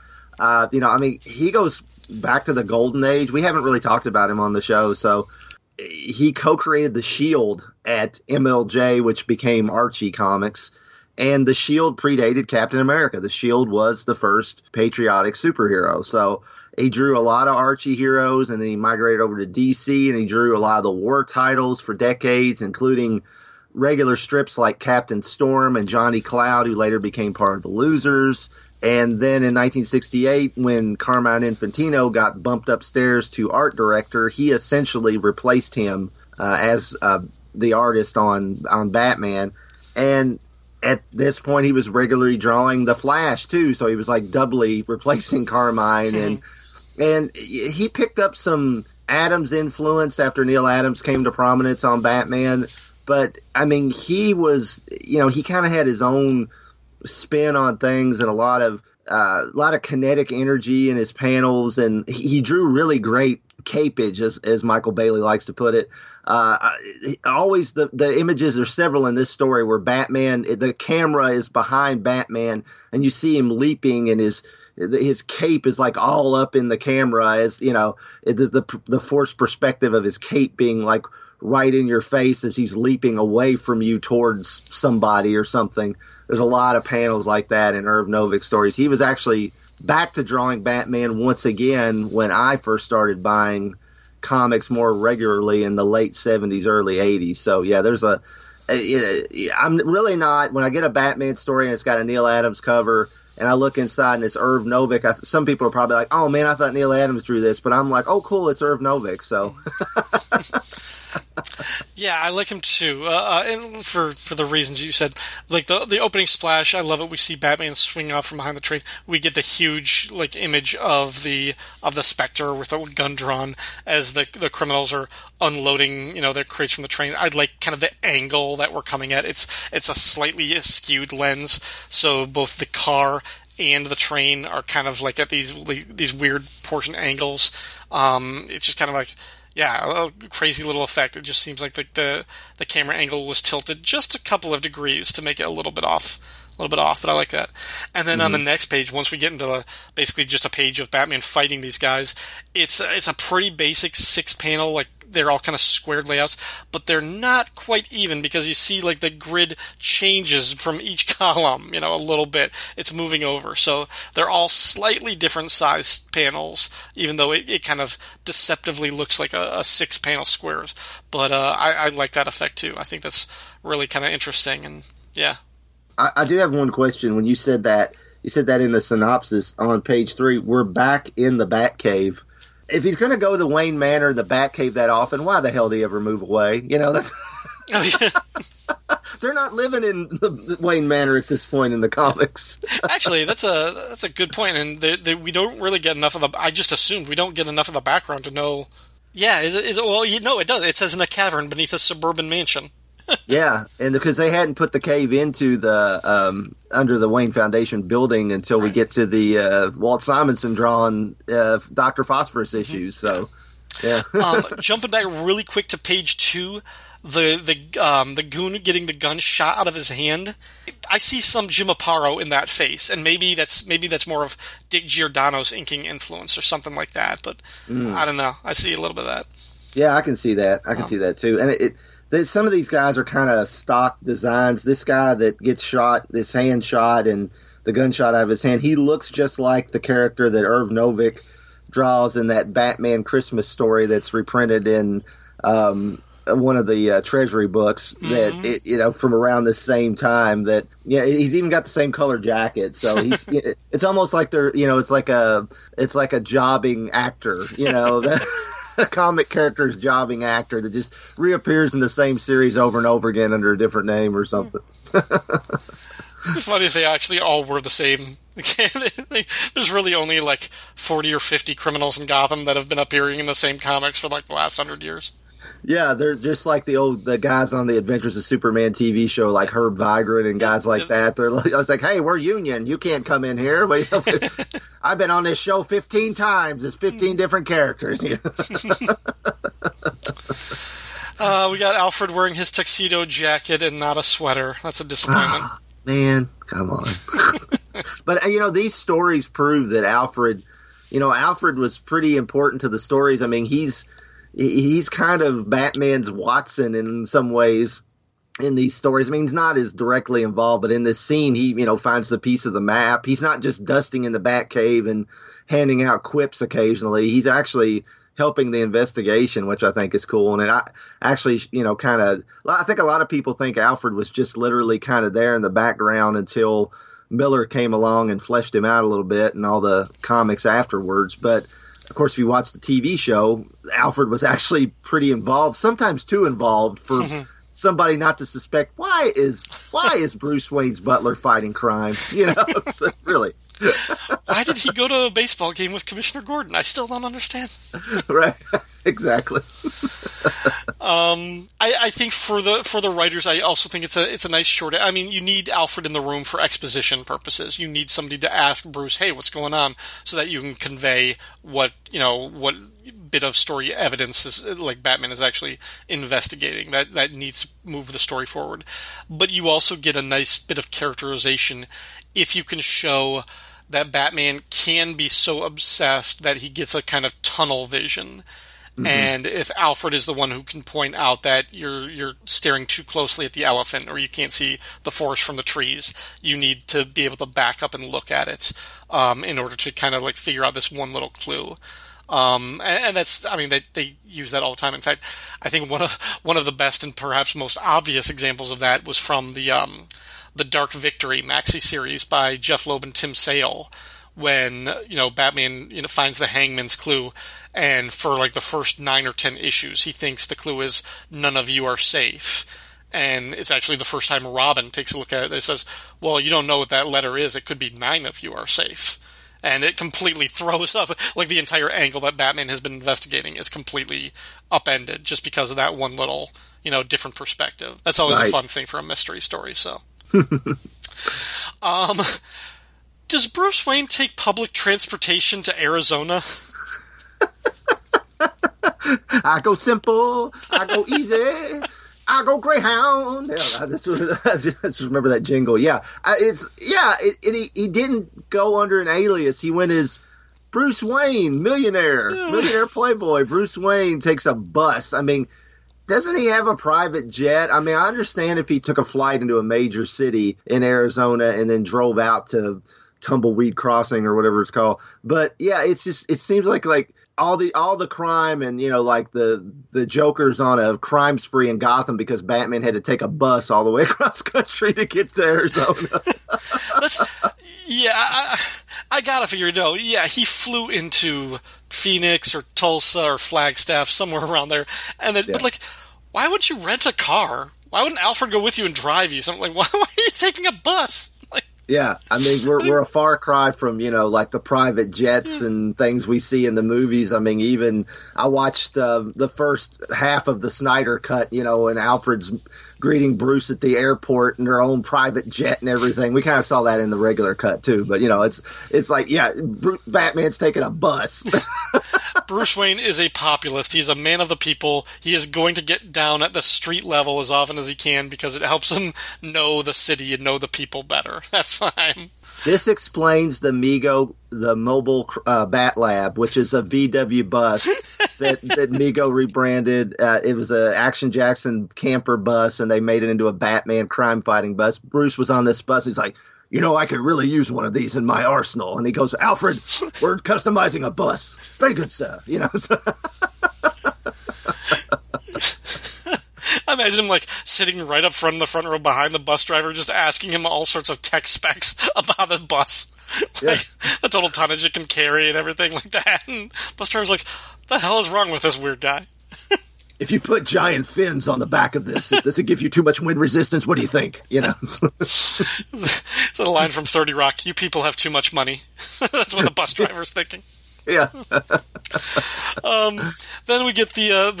He goes back to the golden age. We haven't really talked about him on the show, so he co-created the Shield at MLJ, which became Archie Comics, and the Shield predated Captain America. The Shield was the first patriotic superhero, so he drew a lot of Archie heroes, and then he migrated over to DC, and he drew a lot of the war titles for decades, including regular strips like Captain Storm and Johnny Cloud, who later became part of the Losers. And then in 1968, when Carmine Infantino got bumped upstairs to art director, he essentially replaced him as the artist on Batman. And at this point, he was regularly drawing The Flash, too, so he was like doubly replacing Carmine. And he picked up some Adams influence after Neil Adams came to prominence on Batman. But, he was, he kind of had his own spin on things and a lot of kinetic energy in his panels, and he drew really great capage, as Michael Bailey likes to put it. Always the images, are several in this story where Batman, the camera is behind Batman, and you see him leaping, and his cape is like all up in the camera, as it is the forced perspective of his cape being like right in your face as he's leaping away from you towards somebody or something. There's a lot of panels like that in Irv Novick stories. He was actually back to drawing Batman once again when I first started buying comics more regularly in the late 70s, early 80s. So, yeah, I'm really not, when I get a Batman story and it's got a Neil Adams cover and I look inside and it's Irv Novick, some people are probably like, oh, man, I thought Neil Adams drew this. But I'm like, oh, cool, it's Irv Novick. So... Yeah, I like him too, and for the reasons you said. Like the opening splash, I love it. We see Batman swing off from behind the train. We get the huge image of the Spectre with a gun drawn as the criminals are unloading their crates from the train. I like kind of the angle that we're coming at. It's a slightly skewed lens, so both the car and the train are kind of like at these weird portion angles. It's just kind of like. Yeah, a crazy little effect. It just seems like the camera angle was tilted just a couple of degrees to make it a little bit off, but I like that. And then on the next page, once we get into basically just a page of Batman fighting these guys, it's a pretty basic 6-panel, they're all kind of squared layouts, but they're not quite even because you see the grid changes from each column, a little bit. It's moving over. So they're all slightly different sized panels, even though it kind of deceptively looks like a 6-panel squares. But I like that effect too. I think that's really kind of interesting. And yeah. I do have one question. When you said that in the synopsis on page 3, we're back in the Batcave. If he's going to go to Wayne Manor and the Batcave that often, why the hell did he ever move away? That's oh, yeah. They're not living in the Wayne Manor at this point in the comics. Actually, that's a good point, and we don't really get enough of the. I just assumed we don't get enough of the background to know. Yeah, is it? Well, it does. It says in a cavern beneath a suburban mansion. Yeah, and because they hadn't put the cave into the under the Wayne Foundation building until we get to the Walt Simonson drawn Dr. Phosphorus issues. So, yeah. Jumping back really quick to page 2, the goon getting the gun shot out of his hand. I see some Jim Aparo in that face, and maybe that's more of Dick Giordano's inking influence or something like that. But I don't know. I see a little bit of that. Yeah, I can see that. I can see that too, and some of these guys are kind of stock designs. This guy that gets shot, this hand shot, and the gunshot out of his hand, he looks just like the character that Irv Novick draws in that Batman Christmas story that's reprinted in one of the Treasury books that from around the same time. That he's even got the same color jacket. So he's it's almost like they're it's like a jobbing actor. A comic character's jobbing actor that just reappears in the same series over and over again under a different name or something. It'd be funny if they actually all were the same. There's really only like 40 or 50 criminals in Gotham that have been appearing in the same comics for like the last 100 years. Yeah, they're just like the guys on the Adventures of Superman TV show, like Herb Vigran and guys like that. They're like, I was like, hey, we're union. You can't come in here. I've been on this show 15 times. It's 15 different characters. You know? We got Alfred wearing his tuxedo jacket and not a sweater. That's a disappointment. Man, come on. But, these stories prove that Alfred was pretty important to the stories. I mean, he's kind of Batman's Watson in some ways in these stories. I mean, he's not as directly involved, but in this scene, he, finds the piece of the map. He's not just dusting in the Batcave and handing out quips occasionally. He's actually helping the investigation, which I think is cool. And I actually, I think a lot of people think Alfred was just literally kind of there in the background until Miller came along and fleshed him out a little bit and all the comics afterwards. But of course, if you watch the TV show, Alfred was actually pretty involved, sometimes too involved for somebody not to suspect. Why is Bruce Wayne's butler fighting crime? So really. Why did he go to a baseball game with Commissioner Gordon? I still don't understand. Right, exactly. I think for the writers, I also think it's a nice short. I mean, you need Alfred in the room for exposition purposes. You need somebody to ask Bruce, "Hey, what's going on?" so that you can convey what bit of story evidence is like Batman is actually investigating that needs to move the story forward. But you also get a nice bit of characterization if you can show that Batman can be so obsessed that he gets a kind of tunnel vision. Mm-hmm. And if Alfred is the one who can point out that you're staring too closely at the elephant or you can't see the forest from the trees, you need to be able to back up and look at it in order to kind of like figure out this one little clue. And that's, I mean, they use that all the time. In fact, I think one of the best and perhaps most obvious examples of that was from the Dark Victory maxi series by Jeff Loeb and Tim Sale, when Batman finds the Hangman's clue, and for like the first 9 or 10 issues, he thinks the clue is "none of you are safe." And it's actually the first time Robin takes a look at it. It says, "Well, you don't know what that letter is. It could be 9 of you are safe." And it completely throws up, like the entire angle that Batman has been investigating is completely upended just because of that one little, different perspective. That's always a fun thing for a mystery story, so. Does Bruce Wayne take public transportation to Arizona? I go simple, I go easy, I go Greyhound. Yeah, I just remember that jingle. Yeah, he didn't go under an alias. He went as Bruce Wayne, millionaire playboy. Bruce Wayne takes a bus. I mean, doesn't he have a private jet? I mean, I understand if he took a flight into a major city in Arizona and then drove out to Tumbleweed Crossing or whatever it's called. But yeah, it seems like all the crime and like the Joker's on a crime spree in Gotham because Batman had to take a bus all the way across country to get to Arizona. I gotta figure it out. Yeah, he flew into Phoenix or Tulsa or Flagstaff, somewhere around there, and then, but why would you rent a car? Why wouldn't Alfred go with you and drive you? Something like, why are you taking a bus? Yeah, I mean, we're a far cry from, like the private jets and things we see in the movies. I mean, even I watched the first half of the Snyder Cut, and Alfred's greeting Bruce at the airport in their own private jet and everything. We kind of saw that in the regular cut too, but it's like, Batman's taking a bus. Bruce Wayne is a populist. He's a man of the people. He is going to get down at the street level as often as he can because it helps him know the city and know the people better. That's fine. This explains the mobile Bat Lab, which is a VW bus that Mego rebranded. It was a Action Jackson camper bus, and they made it into a Batman crime-fighting bus. Bruce was on this bus. He's like, I could really use one of these in my arsenal. And he goes, Alfred, we're customizing a bus. Very good, sir. I imagine him sitting right up front in the front row behind the bus driver, just asking him all sorts of tech specs about the bus. The total tonnage it can carry and everything like that. And bus driver's like, what the hell is wrong with this weird guy? if you put giant fins on the back of this, does it give you too much wind resistance? What do you think? You know, it's a line from 30 Rock. You people have too much money. That's what the bus driver's thinking. Yeah. Then we get the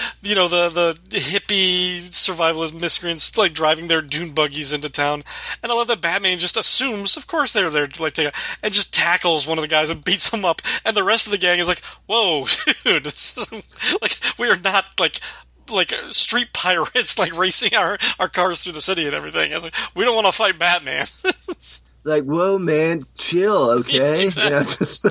hippie survivalist miscreants like driving their dune buggies into town, and I love that Batman just assumes, of course, they're there to like take and just tackles one of the guys and beats him up, and the rest of the gang is like, "Whoa, dude, this is, like we are not like street pirates like racing our cars through the city and everything." I was like, we don't want to fight Batman. Like, whoa, man, chill, okay? Exactly. You know, just.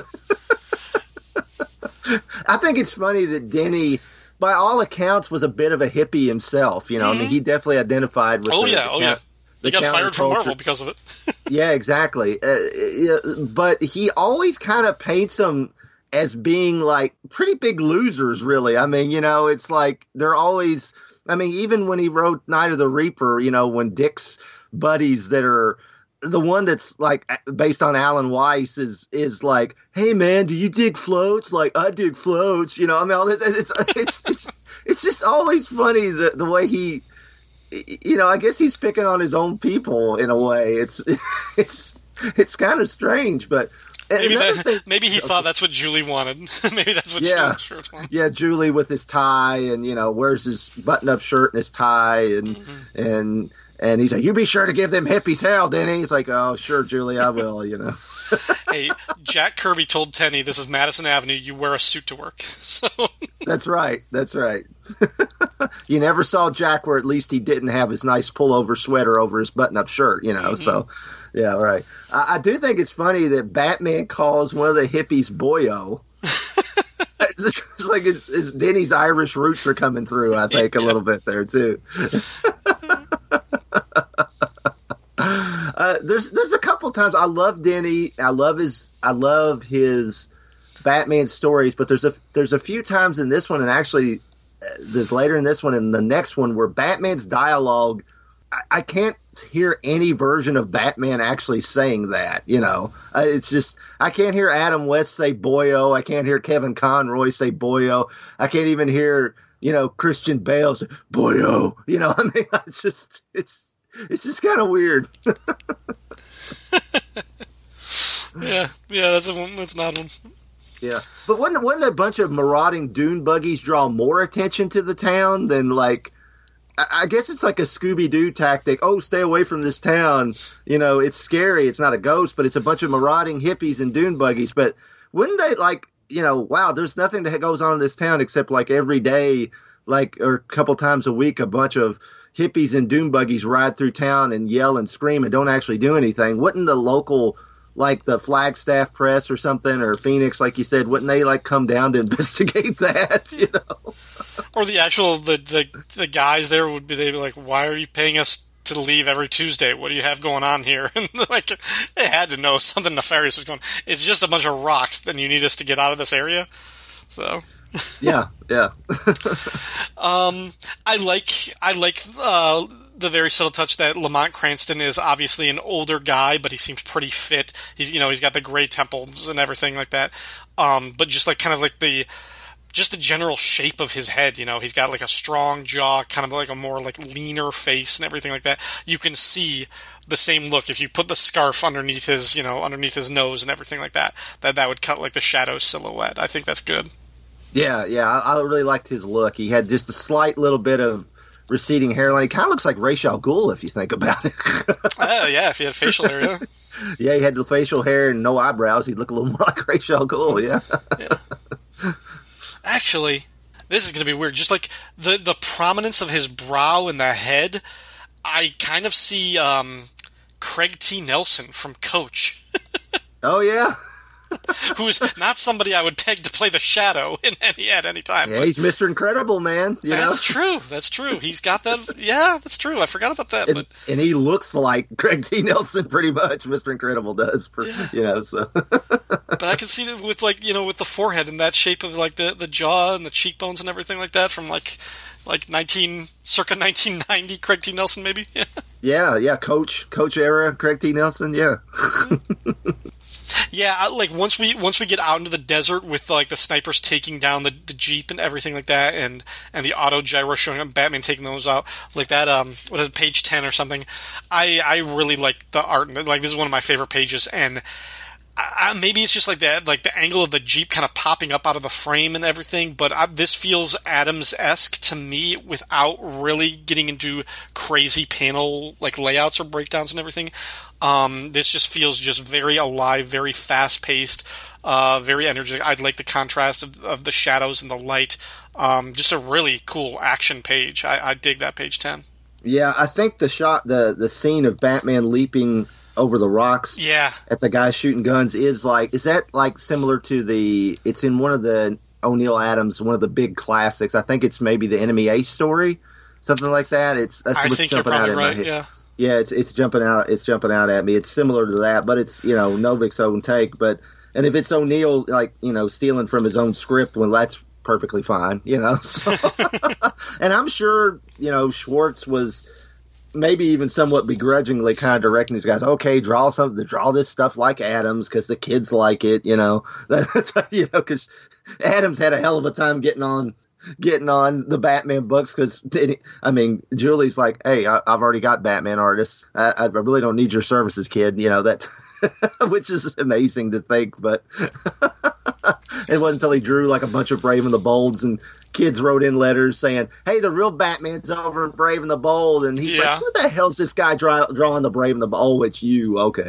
I think it's funny that Denny, by all accounts, was a bit of a hippie himself. You know, I mean, he definitely identified with. He got fired from Marvel because of it. Yeah, exactly. But he always kind of paints them as being like pretty big losers, really. I mean, you know, it's like they're always. I mean, even when he wrote Night of the Reaper, you know, when Dick's buddies that are. The one that's like based on Alan Weiss is like, hey man, do you dig floats? Like I dig floats, you know. I mean, all this, it's just always funny the way he, you know. I guess he's picking on his own people in a way. It's kind of strange, but maybe he thought that's what Julie wanted. Maybe that's what Julie wanted. Yeah, Julie with his tie and you know wears his button-up shirt and his tie and he's like, you be sure to give them hippies hell, Denny. He's like, oh, sure, Julie, I will, you know. Hey, Jack Kirby told Tenny, this is Madison Avenue, you wear a suit to work. So That's right. You never saw Jack where at least he didn't have his nice pullover sweater over his button-up shirt, you know, so, yeah, right. I do think it's funny that Batman calls one of the hippies Boyo. It's like Denny's Irish roots are coming through, I think, a little bit there, too. There's a couple times I love Denny. I love his Batman stories, but there's a few times in this one, and actually there's later in this one and the next one where Batman's dialogue, I can't hear any version of Batman actually saying that. You know, it's just I can't hear Adam West say Boyo. I can't hear Kevin Conroy say Boyo. I can't even hear Christian Bale say Boyo. You know, I mean, it's just kind of weird. yeah, that's not one. Yeah, but wouldn't a bunch of marauding dune buggies draw more attention to the town than like? I guess it's like a Scooby-Doo tactic. Oh, stay away from this town. You know, it's scary. It's not a ghost, but it's a bunch of marauding hippies and dune buggies. But wouldn't they wow, there's nothing that goes on in this town except like every day, or a couple times a week, a bunch of hippies and dune buggies ride through town and yell and scream and don't actually do anything. Wouldn't the local, like the Flagstaff Press or something, or Phoenix, like you said, wouldn't they come down to investigate that, you know? Or the actual, the guys there they'd be like, why are you paying us to leave every Tuesday? What do you have going on here? And they had to know something nefarious was going on. It's just a bunch of rocks, and you need us to get out of this area. So. Yeah. I like the very subtle touch that Lamont Cranston is obviously an older guy, but he seems pretty fit. He's got the gray temples and everything like that. But just the general shape of his head, he's got like a strong jaw, kind of like a more like leaner face and everything like that. You can see the same look if you put the scarf underneath his nose and everything like that. That would cut like the shadow silhouette. I think that's good. Yeah, I really liked his look. He had just a slight little bit of receding hairline. He kind of looks like Ra's al Ghul if you think about it. Oh, yeah, if he had facial hair, yeah. Yeah, he had the facial hair and no eyebrows. He'd look a little more like Ra's al Ghul, yeah. Actually, this is going to be weird. Just like the prominence of his brow and the head, I kind of see Craig T. Nelson from Coach. Oh, yeah? Who's not somebody I would peg to play the Shadow at any time. Yeah, he's Mr. Incredible, man. That's true. He's got that. Yeah, that's true. I forgot about that. And he looks like Craig T. Nelson pretty much. Mr. Incredible does. So. But I can see that with with the forehead and that shape of like the jaw and the cheekbones and everything like that from like circa 1990 Craig T. Nelson maybe. Yeah. Coach era Craig T. Nelson. Yeah. Yeah, like once we get out into the desert with like the snipers taking down the Jeep and everything like that, and the auto gyro showing up, Batman taking those out like that. What is it, page 10 or something? I really like the art. Like this is one of my favorite pages, and maybe it's just like that, like the angle of the Jeep kind of popping up out of the frame and everything. But this feels Adams-esque to me without really getting into crazy panel like layouts or breakdowns and everything. This just feels just very alive, very fast-paced, very energetic. I like the contrast of the shadows and the light. Just a really cool action page. I dig that page 10. Yeah, I think the scene of Batman leaping over the rocks at the guy shooting guns is that like similar to it's in one of the O'Neil Adams, one of the big classics. I think it's maybe the Enemy Ace story, something like that. I think you're probably right, yeah. Yeah, it's jumping out at me. It's similar to that, but it's, Novik's own take. And if it's O'Neil, stealing from his own script, well, that's perfectly fine, So, and I'm sure, Schwartz was maybe even somewhat begrudgingly kind of directing these guys. Okay, draw this stuff like Adams because the kids like it, because Adams had a hell of a time getting on the Batman books because, Julie's like, hey, I've already got Batman artists. I really don't need your services, kid. That, which is amazing to think, but it wasn't until he drew like a bunch of Brave and the Bolds and kids wrote in letters saying, hey, the real Batman's over in Brave and the Bold. And he's like, what the hell's this guy drawing the Brave and the Bold? Oh, it's you. Okay.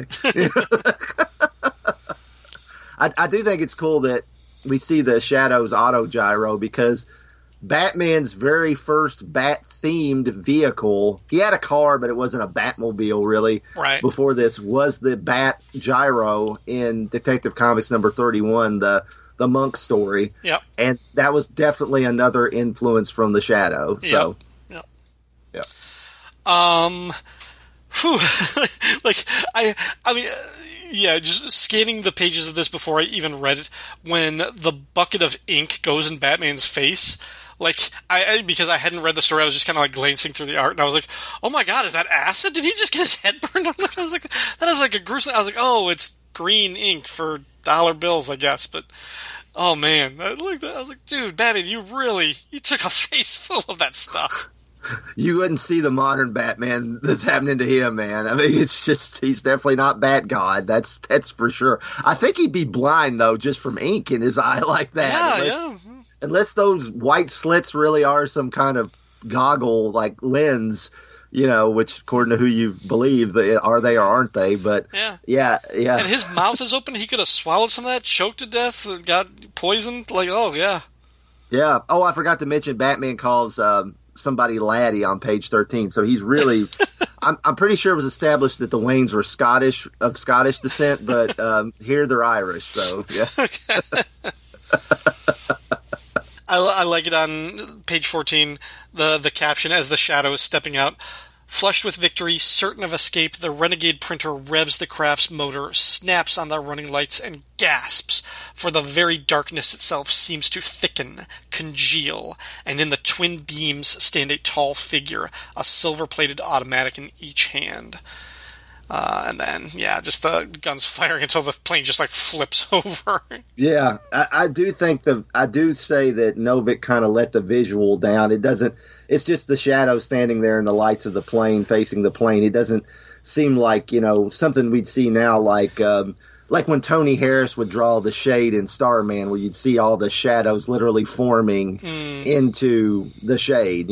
I do think it's cool that we see the Shadow's auto gyro because Batman's very first Bat-themed vehicle, he had a car, but it wasn't a Batmobile, really. Right. Before this, was the Bat Gyro in Detective Comics number 31, the Monk story. Yep. And that was definitely another influence from the Shadow. So, Yep. Just scanning the pages of this before I even read it, when the bucket of ink goes in Batman's face, because I hadn't read the story, I was just kind of glancing through the art, and I was like, oh my god, is that acid? Did he just get his head burned? I was like, that is like a gruesome, I was like, oh, it's green ink for dollar bills, I guess, but, oh man, I looked at that, I was like, dude, Batman, you took a face full of that stuff. You wouldn't see the modern Batman that's happening to him, man. It's just, he's definitely not Bat God. That's for sure. I think he'd be blind, though, just from ink in his eye like that. Unless those white slits really are some kind of goggle, lens, which according to who you believe, are they or aren't they? But yeah. And his mouth is open. He could have swallowed some of that, choked to death, got poisoned. Yeah. Yeah. Oh, I forgot to mention Batman calls somebody laddie on page 13. So he's really, I'm pretty sure it was established that the Waynes were of Scottish descent, but here they're Irish. So yeah. I like it on page 14, the caption as the Shadow is stepping out. Flushed with victory, certain of escape, the renegade printer revs the craft's motor, snaps on the running lights, and gasps, for the very darkness itself seems to thicken, congeal, and in the twin beams stand a tall figure, a silver-plated automatic in each hand. And then, just the guns firing until the plane just flips over. Yeah, I do say that Novik kind of let the visual down. It's just the Shadow standing there in the lights of the plane facing the plane. It doesn't seem like, something we'd see now, like when Tony Harris would draw the shade in Starman, where you'd see all the shadows literally forming into the shade.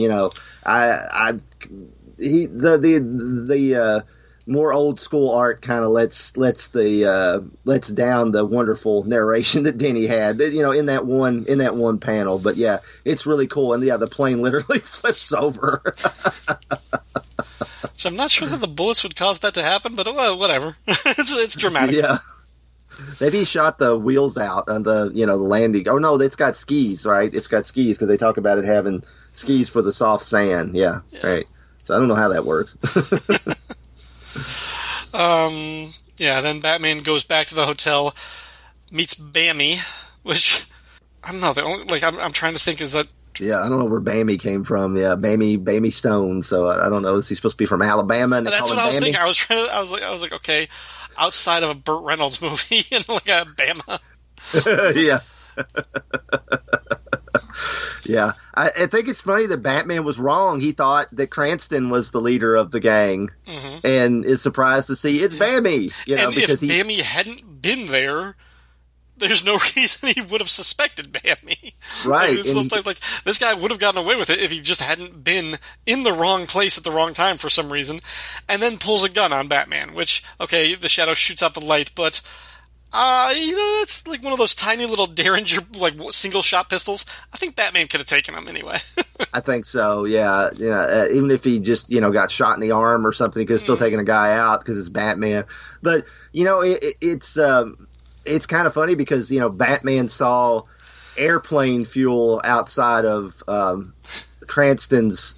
The more old school art kind of lets down the wonderful narration that Denny had, in that one panel. But yeah, it's really cool, and the plane literally flips over. So I'm not sure that the bullets would cause that to happen, but whatever. It's dramatic. Yeah, maybe he shot the wheels out on the the landing. Oh no, it's got skis, right? It's got skis because they talk about it having skis for the soft sand. Yeah, right. So I don't know how that works. Then Batman goes back to the hotel, meets Bammy, which, I don't know, I'm trying to think, is that... Yeah, I don't know where Bammy came from. Yeah, Bammy Stone, so I don't know, is he supposed to be from Alabama? And that's what I was thinking. I was like, okay, outside of a Burt Reynolds movie in like a Bama. Yeah. Yeah. I think it's funny that Batman was wrong. He thought that Cranston was the leader of the gang, and is surprised to see it's Bammy. And because if Bammy hadn't been there, there's no reason he would have suspected Bammy. Right. Like, this guy would have gotten away with it if he just hadn't been in the wrong place at the wrong time for some reason, and then pulls a gun on Batman, which, okay, the Shadow shoots out the light, but it's like one of those tiny little Derringer, like, single-shot pistols. I think Batman could have taken them anyway. I think so, yeah. Even if he just, got shot in the arm or something, he could have still taken a guy out because it's Batman. But, it's kind of funny because, Batman saw airplane fuel outside of Cranston's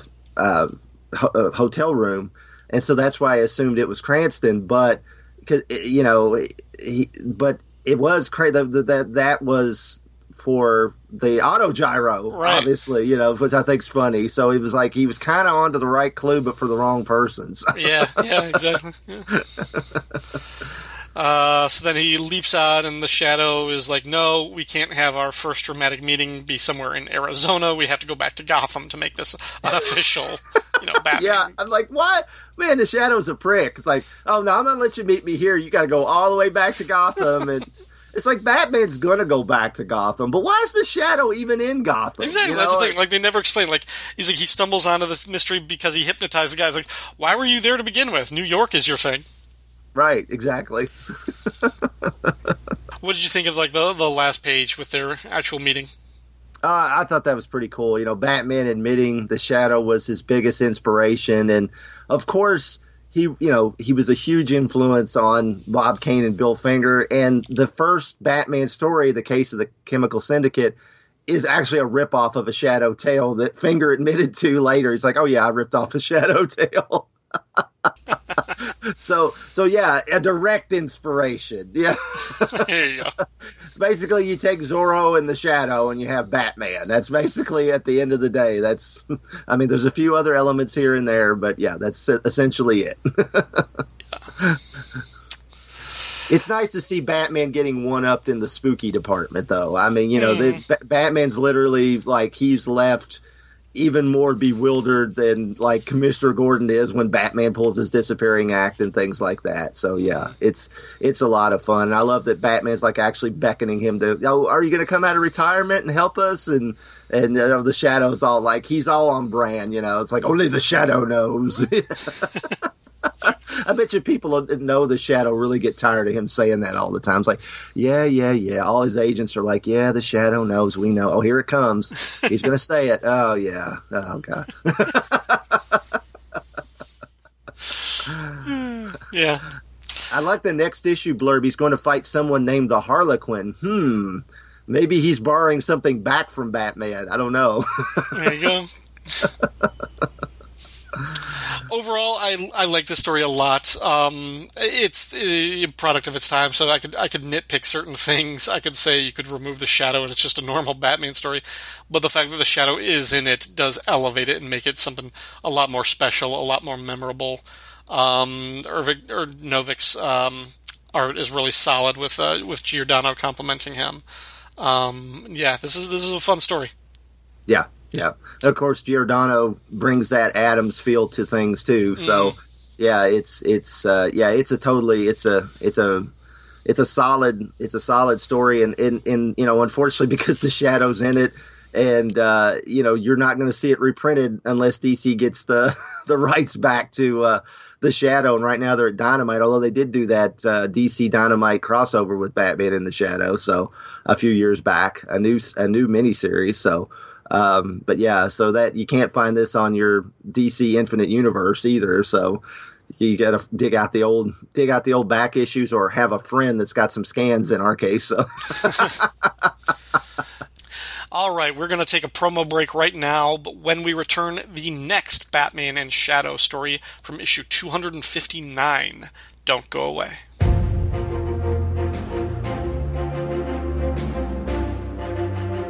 hotel room, and so that's why I assumed it was Cranston. But, but it was that was for the autogyro, right, obviously, which I think's funny. So it was like he was kind of onto the right clue, but for the wrong persons. Yeah, exactly. Yeah. So then he leaps out, and the Shadow is like, no, we can't have our first dramatic meeting be somewhere in Arizona. We have to go back to Gotham to make this unofficial, Batman. Yeah, I'm like, what? Man, the Shadow's a prick. It's like, oh, no, I'm going to let you meet me here. You got to go all the way back to Gotham. And it's like, Batman's going to go back to Gotham, but why is the Shadow even in Gotham? Exactly, that's the thing. Like, they never explain. Like, he stumbles onto this mystery because he hypnotized the guy. It's like, why were you there to begin with? New York is your thing. Right, exactly. What did you think of, like, the last page with their actual meeting? I thought that was pretty cool. Batman admitting the Shadow was his biggest inspiration, and of course he was a huge influence on Bob Kane and Bill Finger. And the first Batman story, The Case of the Chemical Syndicate, is actually a ripoff of a Shadow tale that Finger admitted to later. He's like, "Oh yeah, I ripped off a Shadow tale." So yeah, a direct inspiration. Yeah. There you go. Basically, you take Zorro and the Shadow and you have Batman. That's basically, at the end of the day, there's a few other elements here and there, but yeah, that's essentially it. It's nice to see Batman getting one-upped in the spooky department, though. I mean, Batman's literally, like, he's left even more bewildered than, like, Commissioner Gordon is when Batman pulls his disappearing act and things like that. So yeah, it's a lot of fun. And I love that Batman's, like, actually beckoning him to, "Oh, are you going to come out of retirement and help us?" And the Shadow's all like, he's all on brand. It's like, only the Shadow knows. I bet you people that know the Shadow really get tired of him saying that all the time. It's like, yeah. All his agents are like, yeah, the Shadow knows. We know. Oh, here it comes. He's going to say it. Oh, yeah. Oh, God. Yeah. I like the next issue blurb. He's going to fight someone named the Harlequin. Maybe he's borrowing something back from Batman. I don't know. There you go. Overall, I like this story a lot. It's a product of its time, so I could nitpick certain things. I could say you could remove the Shadow and it's just a normal Batman story, but the fact that the Shadow is in it does elevate it and make it something a lot more special, a lot more memorable. Novik's art is really solid with Giordano complimenting him. This is a fun story. Yeah. Yeah, of course Giordano brings that Adams feel to things too. So, yeah, it's a solid story, and unfortunately, because the Shadow's in it, and you're not going to see it reprinted unless DC gets the rights back to the Shadow. And right now they're at Dynamite, although they did do that DC Dynamite crossover with Batman and the Shadow, so a few years back, a new miniseries. So. But yeah, so that you can't find this on your DC Infinite Universe either. So you got to dig out the old back issues, or have a friend that's got some scans in our case. So. All right, we're going to take a promo break right now, but when we return, the next Batman and Shadow story from issue 259. Don't go away.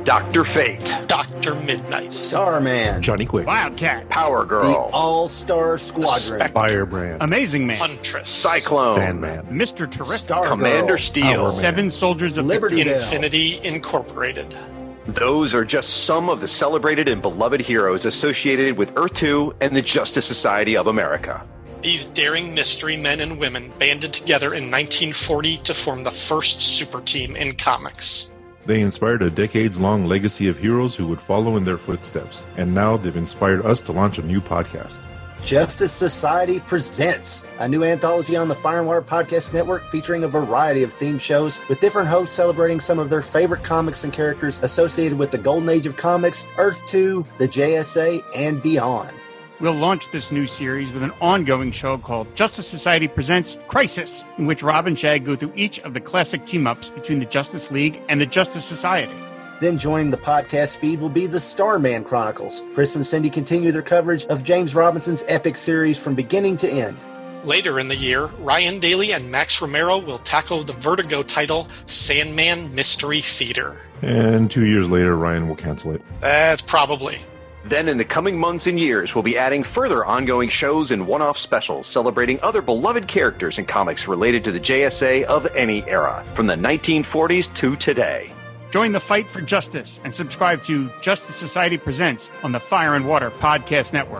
Dr. Fate, Dr. Midnight, Starman, Johnny Quick, Wildcat, Power the Girl, All-Star Squadron, Firebrand, Amazing Man, Huntress, Cyclone, Sandman, Mr. Terrestrial, Stargirl, Commander Steel. Hourman, Seven Soldiers of Liberty Bell, Infinity Incorporated. Those are just some of the celebrated and beloved heroes associated with Earth 2 and the Justice Society of America. These daring mystery men and women banded together in 1940 to form the first super team in comics. They inspired a decades-long legacy of heroes who would follow in their footsteps, and now they've inspired us to launch a new podcast. Justice Society presents a new anthology on the Fire and Water Podcast Network featuring a variety of theme shows with different hosts celebrating some of their favorite comics and characters associated with the Golden Age of Comics, Earth 2, the JSA, and beyond. We'll launch this new series with an ongoing show called Justice Society Presents Crisis, in which Rob and Shag go through each of the classic team-ups between the Justice League and the Justice Society. Then joining the podcast feed will be the Starman Chronicles. Chris and Cindy continue their coverage of James Robinson's epic series from beginning to end. Later in the year, Ryan Daly and Max Romero will tackle the Vertigo title Sandman Mystery Theater. And 2 years later, Ryan will cancel it. That's probably. Then in the coming months and years, we'll be adding further ongoing shows and one-off specials celebrating other beloved characters in comics related to the JSA of any era, from the 1940s to today. Join the fight for justice and subscribe to Justice Society Presents on the Fire and Water Podcast Network.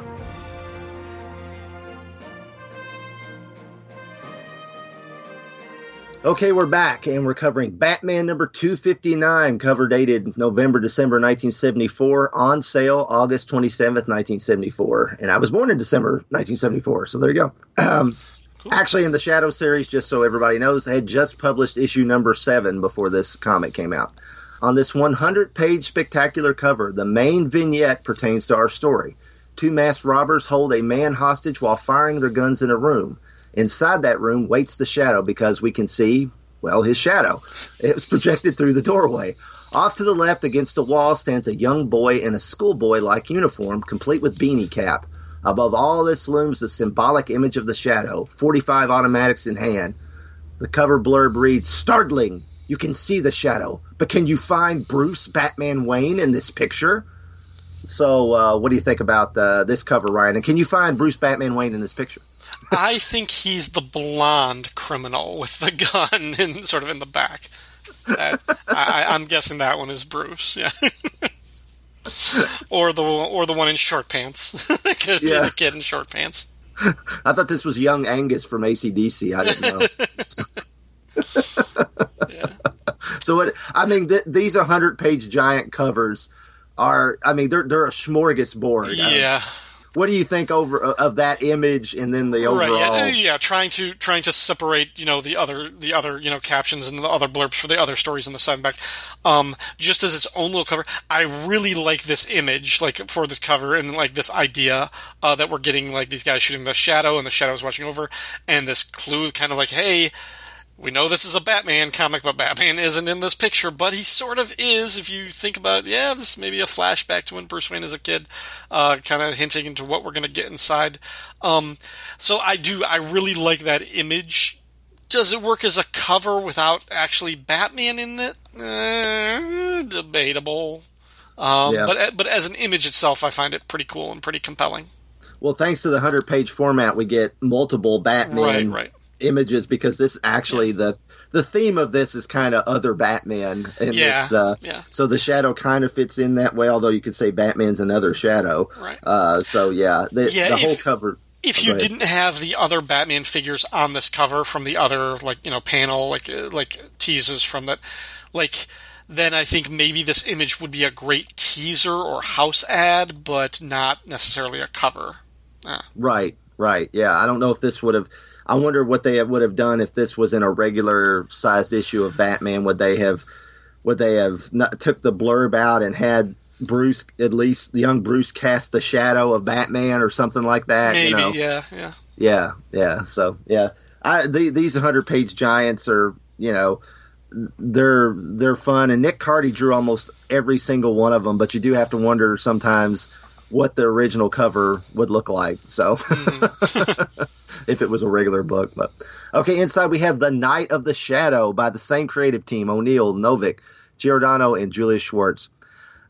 Okay, we're back, and we're covering Batman number 259, cover dated November-December 1974, on sale August 27th, 1974. And I was born in December 1974, so there you go. Cool. Actually, in the Shadow series, just so everybody knows, they had just published issue number 7 before this comic came out. On this 100-page spectacular cover, the main vignette pertains to our story. 2 masked robbers hold a man hostage while firing their guns in a room. Inside that room waits the Shadow because we can see, well, his shadow. It was projected through the doorway. Off to the left against a wall stands a young boy in a schoolboy-like uniform, complete with beanie cap. Above all this looms the symbolic image of the Shadow, 45 automatics in hand. The cover blurb reads, "Startling! You can see the Shadow, but can you find Bruce Batman Wayne in this picture?" So, what do you think about this cover, Ryan? And can you find Bruce Batman Wayne in this picture? I think he's the blonde criminal with the gun in, sort of in the back. I'm guessing that one is Bruce. Yeah. or the one in short pants. It could be the kid in short pants. I thought this was young Angus from AC/DC. I didn't know. Yeah. So what? I mean, these 100-page giant covers are. I mean, they're a smorgasbord. Yeah. What do you think of that image and then the overall? Right, yeah, trying to separate, the other captions and the other blurbs for the other stories in the side and back, just as its own little cover. I really like this image, like for this cover, and like this idea that we're getting like these guys shooting the Shadow and the Shadow's watching over, and this clue kind of like, hey, we know this is a Batman comic, but Batman isn't in this picture, but he sort of is if you think about, this may be a flashback to when Bruce Wayne is a kid, kind of hinting into what we're going to get inside. So I really like that image. Does it work as a cover without actually Batman in it? Debatable. But as an image itself, I find it pretty cool and pretty compelling. Well, thanks to the 100-page format, we get multiple Batman images, because this actually the theme of this is kind of other Batman in this. So the Shadow kind of fits in that way, although you could say Batman's another Shadow. Right. The whole cover. If you didn't have the other Batman figures on this cover from the other panel like teases from that, then I think maybe this image would be a great teaser or house ad, but not necessarily a cover. Right. Yeah, I don't know if this would have. I wonder what they would have done if this was in a regular sized issue of Batman. Would they have took the blurb out and had Bruce, at least young Bruce, cast the Shadow of Batman or something like that? Maybe, yeah. So these 100-page giants are, they're fun, and Nick Cardy drew almost every single one of them. But you do have to wonder sometimes what the original cover would look like. So. If it was a regular book. But okay, inside we have The Night of the Shadow by the same creative team, O'Neill, Novick, Giordano, and Julius Schwartz.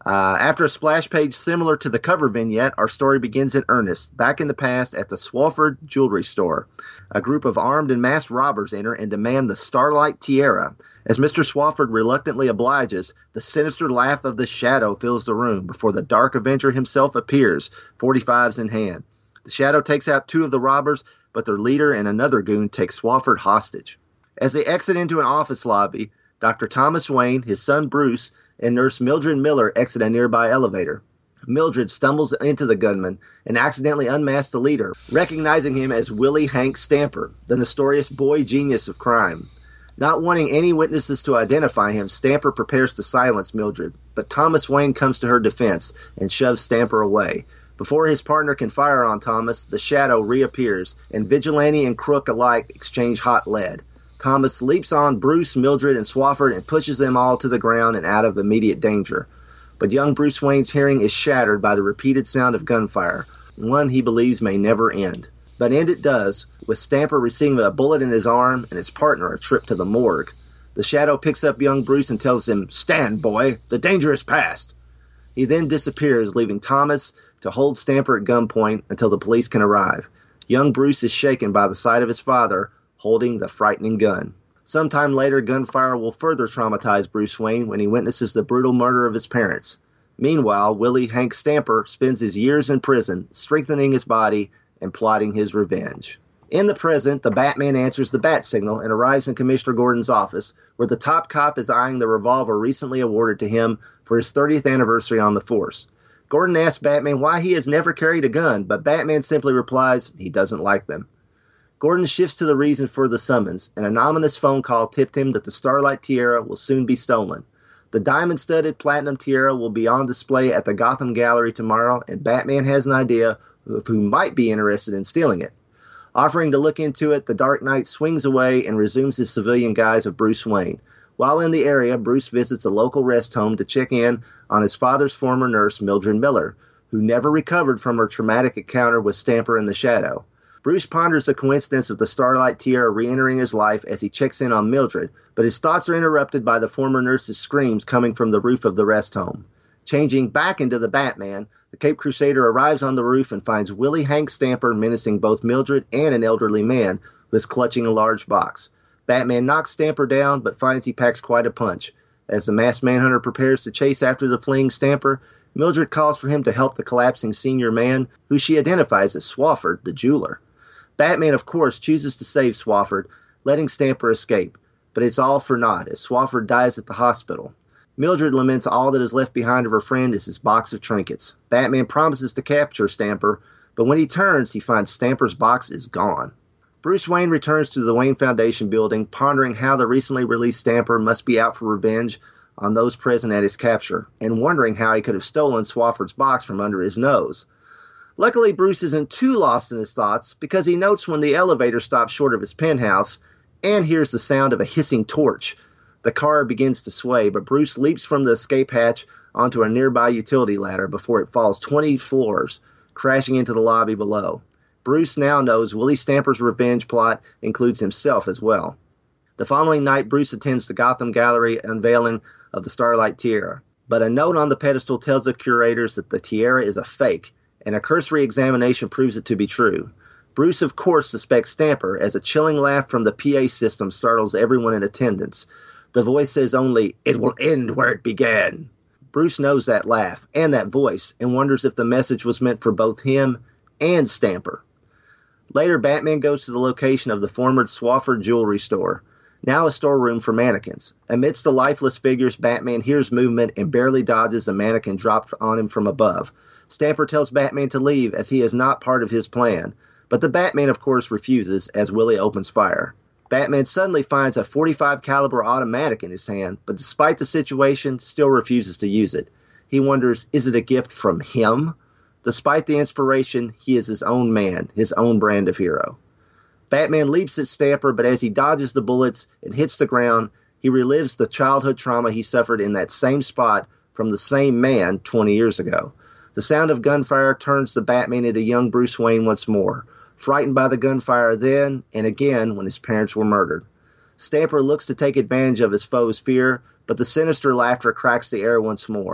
After a splash page similar to the cover vignette, our story begins in earnest, back in the past at the Swafford Jewelry Store. A group of armed and masked robbers enter and demand the Starlight Tiara. As Mr. Swafford reluctantly obliges, the sinister laugh of the Shadow fills the room before the Dark Avenger himself appears, 45s in hand. The Shadow takes out 2 of the robbers, but their leader and another goon take Swafford hostage. As they exit into an office lobby, Dr. Thomas Wayne, his son Bruce, and Nurse Mildred Miller exit a nearby elevator. Mildred stumbles into the gunman and accidentally unmasks the leader, recognizing him as Willie Hank Stamper, the notorious boy genius of crime. Not wanting any witnesses to identify him, Stamper prepares to silence Mildred, but Thomas Wayne comes to her defense and shoves Stamper away. Before his partner can fire on Thomas, the Shadow reappears, and Vigilante and Crook alike exchange hot lead. Thomas leaps on Bruce, Mildred, and Swafford and pushes them all to the ground and out of immediate danger. But young Bruce Wayne's hearing is shattered by the repeated sound of gunfire, one he believes may never end. But end it does, with Stamper receiving a bullet in his arm and his partner a trip to the morgue. The Shadow picks up young Bruce and tells him, "Stand, boy, the danger is past." He then disappears, leaving Thomas to hold Stamper at gunpoint until the police can arrive. Young Bruce is shaken by the sight of his father holding the frightening gun. Sometime later, gunfire will further traumatize Bruce Wayne when he witnesses the brutal murder of his parents. Meanwhile, Willie Hank Stamper spends his years in prison, strengthening his body and plotting his revenge. In the present, the Batman answers the bat signal and arrives in Commissioner Gordon's office, where the top cop is eyeing the revolver recently awarded to him for his 30th anniversary on the force. Gordon asks Batman why he has never carried a gun, but Batman simply replies he doesn't like them. Gordon shifts to the reason for the summons. An anonymous phone call tipped him that the Starlight Tiara will soon be stolen. The diamond-studded platinum tiara will be on display at the Gotham Gallery tomorrow, and Batman has an idea of who might be interested in stealing it. Offering to look into it, the Dark Knight swings away and resumes his civilian guise of Bruce Wayne. While in the area, Bruce visits a local rest home to check in on his father's former nurse, Mildred Miller, who never recovered from her traumatic encounter with Stamper and the Shadow. Bruce ponders the coincidence of the Starlight Tiara re-entering his life as he checks in on Mildred, but his thoughts are interrupted by the former nurse's screams coming from the roof of the rest home. Changing back into the Batman, the Cape Crusader arrives on the roof and finds Willie Hank Stamper menacing both Mildred and an elderly man who is clutching a large box. Batman knocks Stamper down, but finds he packs quite a punch. As the masked manhunter prepares to chase after the fleeing Stamper, Mildred calls for him to help the collapsing senior man, who she identifies as Swafford, the jeweler. Batman, of course, chooses to save Swafford, letting Stamper escape, but it's all for naught, as Swafford dies at the hospital. Mildred laments all that is left behind of her friend is his box of trinkets. Batman promises to capture Stamper, but when he turns, he finds Stamper's box is gone. Bruce Wayne returns to the Wayne Foundation building, pondering how the recently released Stamper must be out for revenge on those present at his capture, and wondering how he could have stolen Swafford's box from under his nose. Luckily, Bruce isn't too lost in his thoughts, because he notes when the elevator stops short of his penthouse and hears the sound of a hissing torch. The car begins to sway, but Bruce leaps from the escape hatch onto a nearby utility ladder before it falls 20 floors, crashing into the lobby below. Bruce now knows Willie Stamper's revenge plot includes himself as well. The following night, Bruce attends the Gotham Gallery unveiling of the Starlight Tiara, but a note on the pedestal tells the curators that the tiara is a fake, and a cursory examination proves it to be true. Bruce, of course, suspects Stamper, as a chilling laugh from the PA system startles everyone in attendance. The voice says only, "It will end where it began." Bruce knows that laugh and that voice, and wonders if the message was meant for both him and Stamper. Later, Batman goes to the location of the former Swafford Jewelry Store, now a storeroom for mannequins. Amidst the lifeless figures, Batman hears movement and barely dodges a mannequin dropped on him from above. Stamper tells Batman to leave, as he is not part of his plan, but the Batman, of course, refuses as Willie opens fire. Batman suddenly finds a .45 caliber automatic in his hand, but despite the situation, still refuses to use it. He wonders, is it a gift from him? Despite the inspiration, he is his own man, his own brand of hero. Batman leaps at Stamper, but as he dodges the bullets and hits the ground, he relives the childhood trauma he suffered in that same spot from the same man 20 years ago. The sound of gunfire turns the Batman into young Bruce Wayne once more, frightened by the gunfire then and again when his parents were murdered. Stamper looks to take advantage of his foe's fear, but the sinister laughter cracks the air once more.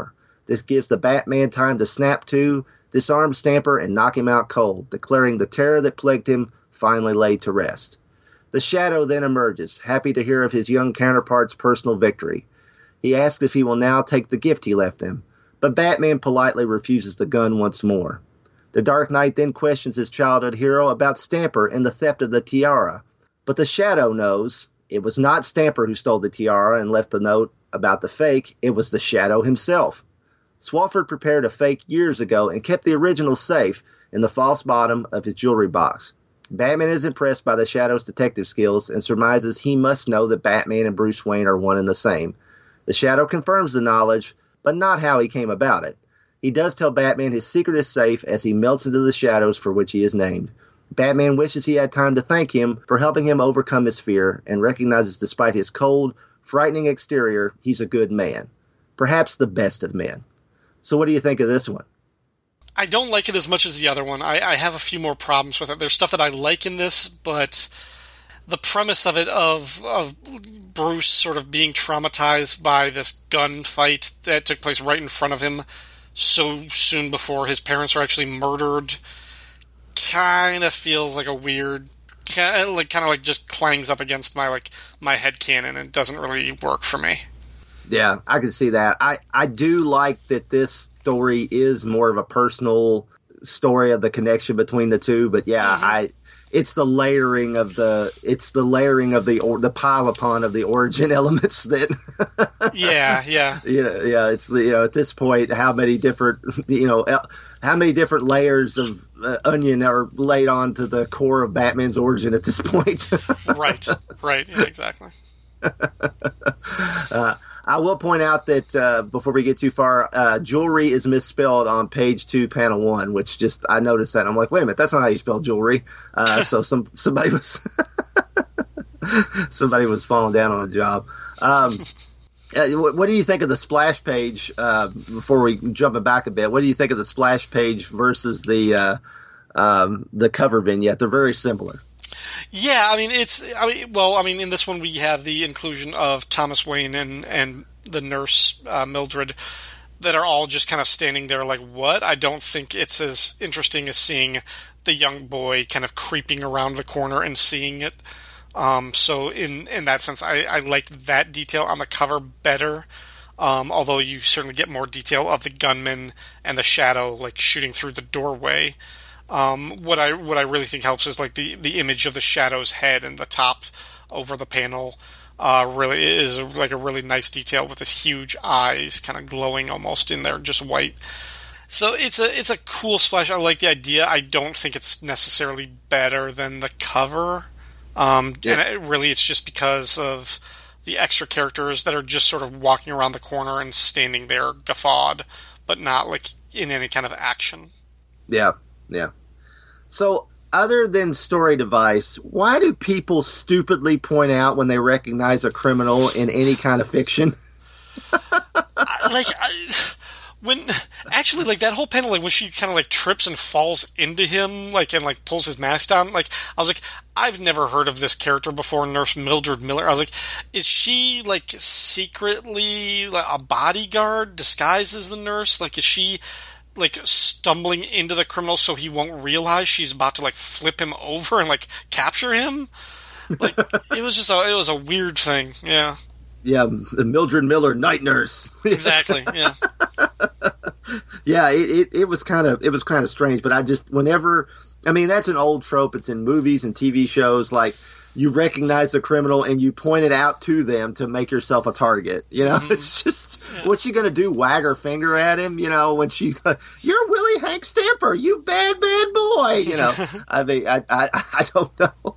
This gives the Batman time to snap to, disarm Stamper, and knock him out cold, declaring the terror that plagued him finally laid to rest. The Shadow then emerges, happy to hear of his young counterpart's personal victory. He asks if he will now take the gift he left him, but Batman politely refuses the gun once more. The Dark Knight then questions his childhood hero about Stamper and the theft of the tiara, but the Shadow knows it was not Stamper who stole the tiara and left the note about the fake, it was the Shadow himself. Swafford prepared a fake years ago and kept the original safe in the false bottom of his jewelry box. Batman is impressed by the Shadow's detective skills and surmises he must know that Batman and Bruce Wayne are one and the same. The Shadow confirms the knowledge, but not how he came about it. He does tell Batman his secret is safe as he melts into the shadows for which he is named. Batman wishes he had time to thank him for helping him overcome his fear and recognizes despite his cold, frightening exterior, he's a good man. Perhaps the best of men. So what do you think of this one? I don't like it as much as the other one. I have a few more problems with it. There's stuff that I like in this, but the premise of it, of Bruce sort of being traumatized by this gunfight that took place right in front of him so soon before his parents are actually murdered, kind of feels like a weird, kind of like just clangs up against my headcanon and doesn't really work for me. Yeah, I can see that. I do like that this story is more of a personal story of the connection between the two, but yeah, it's the layering of the pile upon of the origin elements that yeah it's at this point how many different layers of onion are laid onto the core of Batman's origin at this point. right yeah, exactly. I will point out that before we get too far, jewelry is misspelled on page 2, panel 1, which just I noticed that. And I'm like, wait a minute, that's not how you spell jewelry. So somebody was falling down on a job. What do you think of the splash page? Before we jump it back a bit, what do you think of the splash page versus the cover vignette? They're very similar. Yeah, in this one we have the inclusion of Thomas Wayne and the nurse, Mildred, that are all just kind of standing there like, what? I don't think it's as interesting as seeing the young boy kind of creeping around the corner and seeing it. So in that sense, I like that detail on the cover better, although you certainly get more detail of the gunman and the Shadow, like, shooting through the doorway. What I really think helps is like the image of the Shadow's head and the top over the panel really is like a really nice detail with his huge eyes kind of glowing almost in there, just white. So it's a cool splash. I like the idea. I don't think it's necessarily better than the cover. And it's just because of the extra characters that are just sort of walking around the corner and standing there guffawed, but not like in any kind of action. Yeah. So, other than story device, why do people stupidly point out when they recognize a criminal in any kind of fiction? When that whole panel, like when she kind of like trips and falls into him, like and like pulls his mask down, like I was like, I've never heard of this character before, Nurse Mildred Miller. I was like, is she like secretly like a bodyguard disguised as the nurse? Like, is she like stumbling into the criminal so he won't realize she's about to like flip him over and like capture him? Like it was a weird thing. Yeah. Yeah, the Mildred Miller night nurse. Exactly. Yeah. Yeah, it was kind of strange, but that's an old trope. It's in movies and TV shows. Like, you recognize the criminal and you point it out to them to make yourself a target. You know, It's just, what's she going to do? Wag her finger at him? You know, when she, you're Willie Hank Stamper, you bad boy. You know, I mean, I don't know.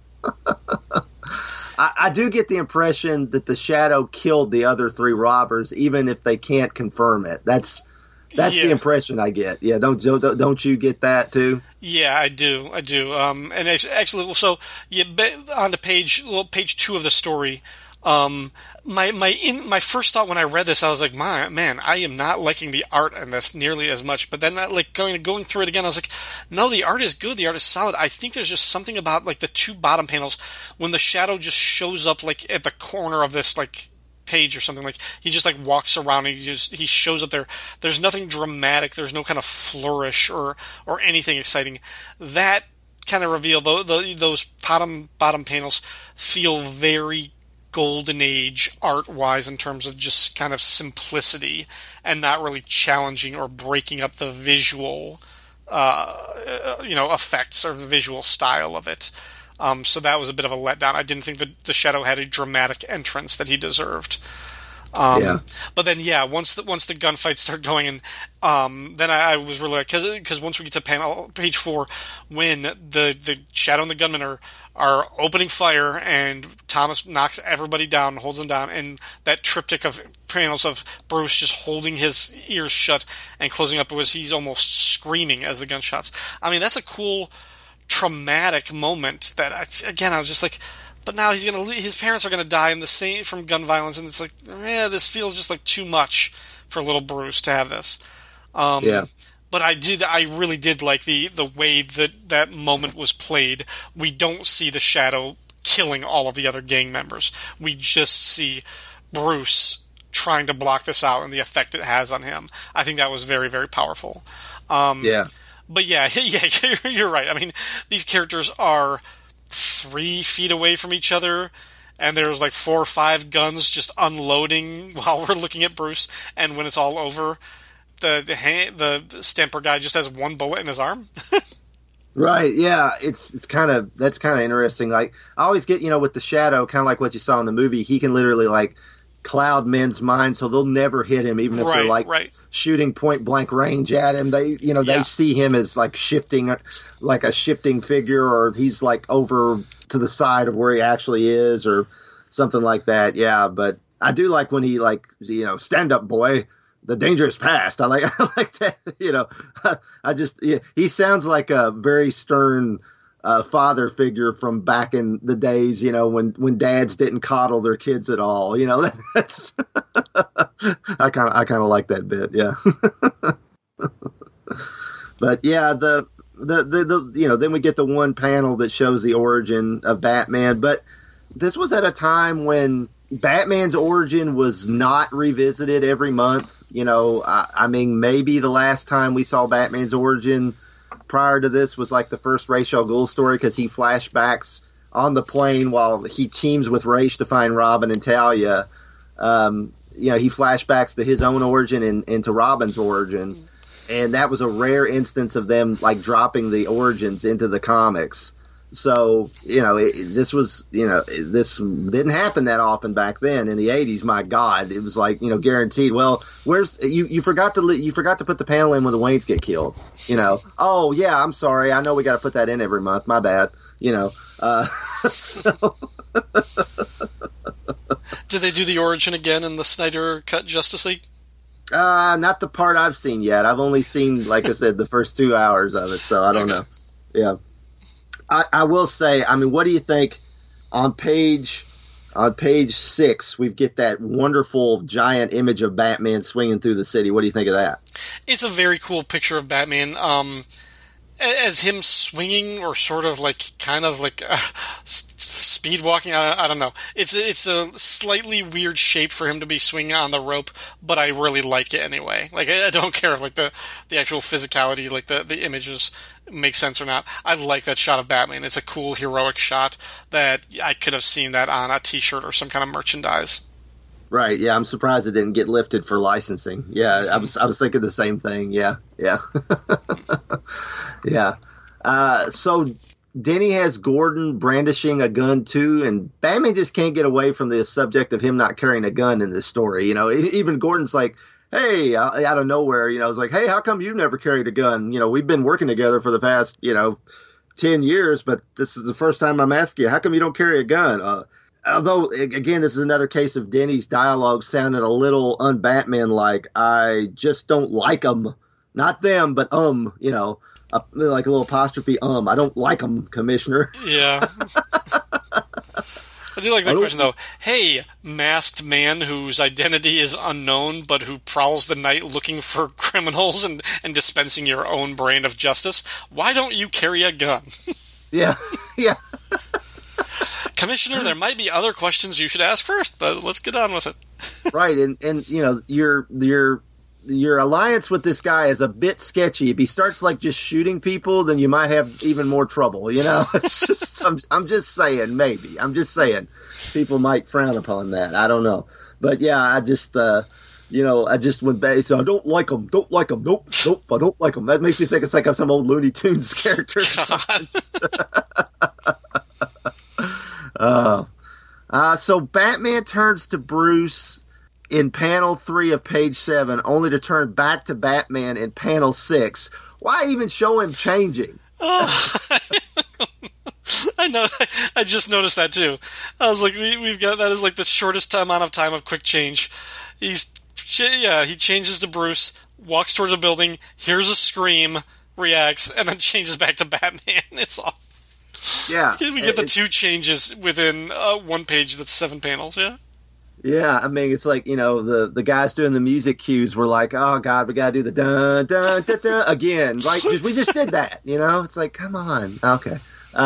I do get the impression that the Shadow killed the other 3 robbers, even if they can't confirm it. That's the impression I get. Yeah, don't you get that too? Yeah, I do. And actually, so on to page 2 of the story. My first thought when I read this, I was like, man, I am not liking the art in this nearly as much. But then, like going through it again, I was like, no, the art is good. The art is solid. I think there's just something about like the 2 bottom panels when the Shadow just shows up like at the corner of this like page or something. Like, he just like walks around and he shows up there. There's nothing dramatic. There's no kind of flourish or anything exciting. That kind of reveal, those bottom panels feel very Golden Age art-wise in terms of just kind of simplicity and not really challenging or breaking up the visual effects or the visual style of it. So that was a bit of a letdown. I didn't think that the Shadow had a dramatic entrance that he deserved. But then, once the gunfights start going, and then I was really like, because once we get to page 4, when the Shadow and the gunmen are opening fire, and Thomas knocks everybody down, holds them down, and that triptych of panels of Bruce just holding his ears shut and closing up as he's almost screaming as the gunshots. I mean, that's a cool, traumatic moment that, I was just like, but now his parents are gonna die in the same from gun violence, and it's like, this feels just like too much for little Bruce to have this. But I really did like the way that moment was played. We don't see the Shadow killing all of the other gang members. We just see Bruce trying to block this out and the effect it has on him. I think that was very, very powerful. But you're right. I mean, these characters are 3 feet away from each other, and there's like 4 or 5 guns just unloading while we're looking at Bruce, and when it's all over, the Stamper guy just has 1 bullet in his arm. Right, yeah, that's kind of interesting. Like, I always get, with the Shadow, kind of like what you saw in the movie, he can literally like cloud men's minds, so they'll never hit him, even if they're like shooting point blank range at him. They they see him as like shifting, like a shifting figure, or he's like over to the side of where he actually is, or something like that. Yeah, but I do like when he stand up, boy, the danger is past. I like that. He sounds like a very stern father figure from back in the days, when dads didn't coddle their kids at all. That's I kind of like that bit, yeah. But yeah, the then we get the one panel that shows the origin of Batman. But this was at a time when Batman's origin was not revisited every month. I mean, maybe the last time we saw Batman's origin prior to this was like the first Ra's al Ghul story, because he flashbacks on the plane while he teams with Ra's to find Robin and Talia. He flashbacks to his own origin and to Robin's origin, and that was a rare instance of them like dropping the origins into the comics. So this didn't happen that often back then in the 80s. My God, it was like guaranteed. Well, where's you forgot to put the panel in when the Waynes get killed. Oh yeah, I'm sorry. I know we got to put that in every month. My bad. So. Did they do the origin again in the Snyder Cut Justice League? Not the part I've seen yet. I've only seen, like I said, the first 2 hours of it, so I don't know. Yeah. I will say, I mean, what do you think on page 6, we get that wonderful giant image of Batman swinging through the city. What do you think of that? It's a very cool picture of Batman. As him swinging, or sort of like, kind of like speed walking. I don't know. It's a slightly weird shape for him to be swinging on the rope, but I really like it anyway. Like, I don't care if like the actual physicality, like the images make sense or not. I like that shot of Batman. It's a cool, heroic shot that I could have seen that on a T-shirt or some kind of merchandise. Right, yeah, I'm surprised it didn't get lifted for licensing. Yeah, I was thinking the same thing. Yeah. Yeah. So Denny has Gordon brandishing a gun too, and Batman just can't get away from the subject of him not carrying a gun in this story. Even Gordon's like, hey, out of nowhere, it's like, hey, how come you've never carried a gun? We've been working together for the past, 10 years, but this is the first time I'm asking you, how come you don't carry a gun? Although, again, this is another case of Denny's dialogue sounded a little un-Batman-like. I just don't like them. Not them, but like a little apostrophe, I don't like them, Commissioner. Yeah. I do like that question, though. Hey, masked man whose identity is unknown, but who prowls the night looking for criminals and dispensing your own brand of justice, why don't you carry a gun? Yeah, yeah. Commissioner, there might be other questions you should ask first, but let's get on with it. Right, and you know, your alliance with this guy is a bit sketchy. If he starts like just shooting people, then you might have even more trouble. You know, it's just I'm just saying, maybe I'm just saying people might frown upon that. I don't know, but yeah, I just went back. So I don't like him. Nope, I don't like him. That makes me think it's like some old Looney Tunes character. So Batman turns to Bruce in panel 3 of page 7, only to turn back to Batman in panel 6. Why even show him changing? I know. I just noticed that too. I was like, we've got that is like the shortest amount of time of quick change. He changes to Bruce, walks towards a building, hears a scream, reacts, and then changes back to Batman. It's all. Yeah, we get the 2 changes within one page. That's 7 panels. Yeah. Yeah, I mean, it's like, you know, the guys doing the music cues were like, oh, God, we got to do the dun, dun, dun, dun again. Like, because we just did that, you know? It's like, come on. Okay.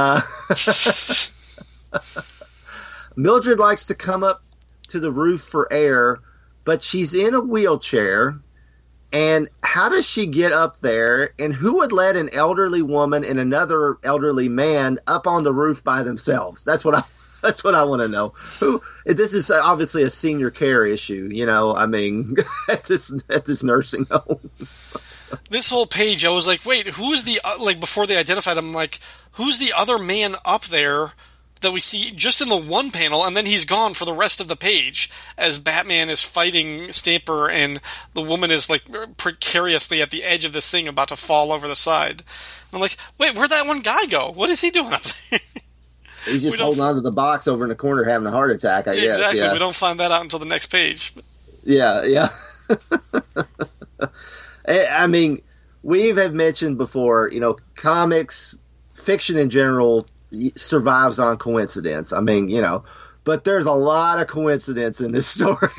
Mildred likes to come up to the roof for air, but she's in a wheelchair. And how does she get up there? And who would let an elderly woman and another elderly man up on the roof by themselves? That's what I want to know. This is obviously a senior care issue, you know. I mean, at this nursing home. This whole page, I was like, wait, who's the before they identified him? I'm like, who's the other man up there that we see just in the one panel, and then he's gone for the rest of the page as Batman is fighting Stamper, and the woman is like precariously at the edge of this thing, about to fall over the side. I'm like, wait, where'd that one guy go? What is he doing up there? He's just holding on to the box over in the corner having a heart attack, I guess. Exactly. Yeah. We don't find that out until the next page. Yeah. I mean, we have mentioned before, you know, comics, fiction in general, survives on coincidence. I mean, you know, but there's a lot of coincidence in this story.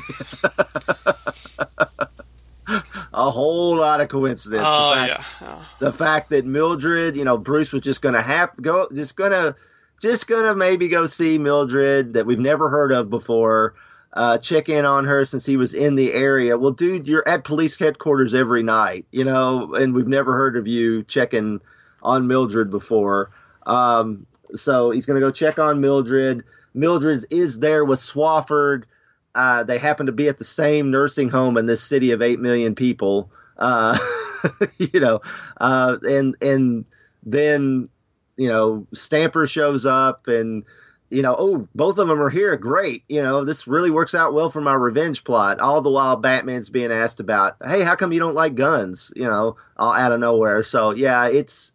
A whole lot of coincidence. The fact that Mildred, you know, Bruce was just going to maybe go see Mildred that we've never heard of before, check in on her since he was in the area. Well, dude, you're at police headquarters every night, you know, and we've never heard of you checking on Mildred before. So he's going to go check on Mildred. Mildred is there with Swafford. They happen to be at the same nursing home in this city of 8 million people. You know, and then, you know, Stamper shows up and, you know, oh, both of them are here. Great. You know, this really works out well for my revenge plot. All the while Batman's being asked about, hey, how come you don't like guns? You know, all out of nowhere. So, yeah, it's...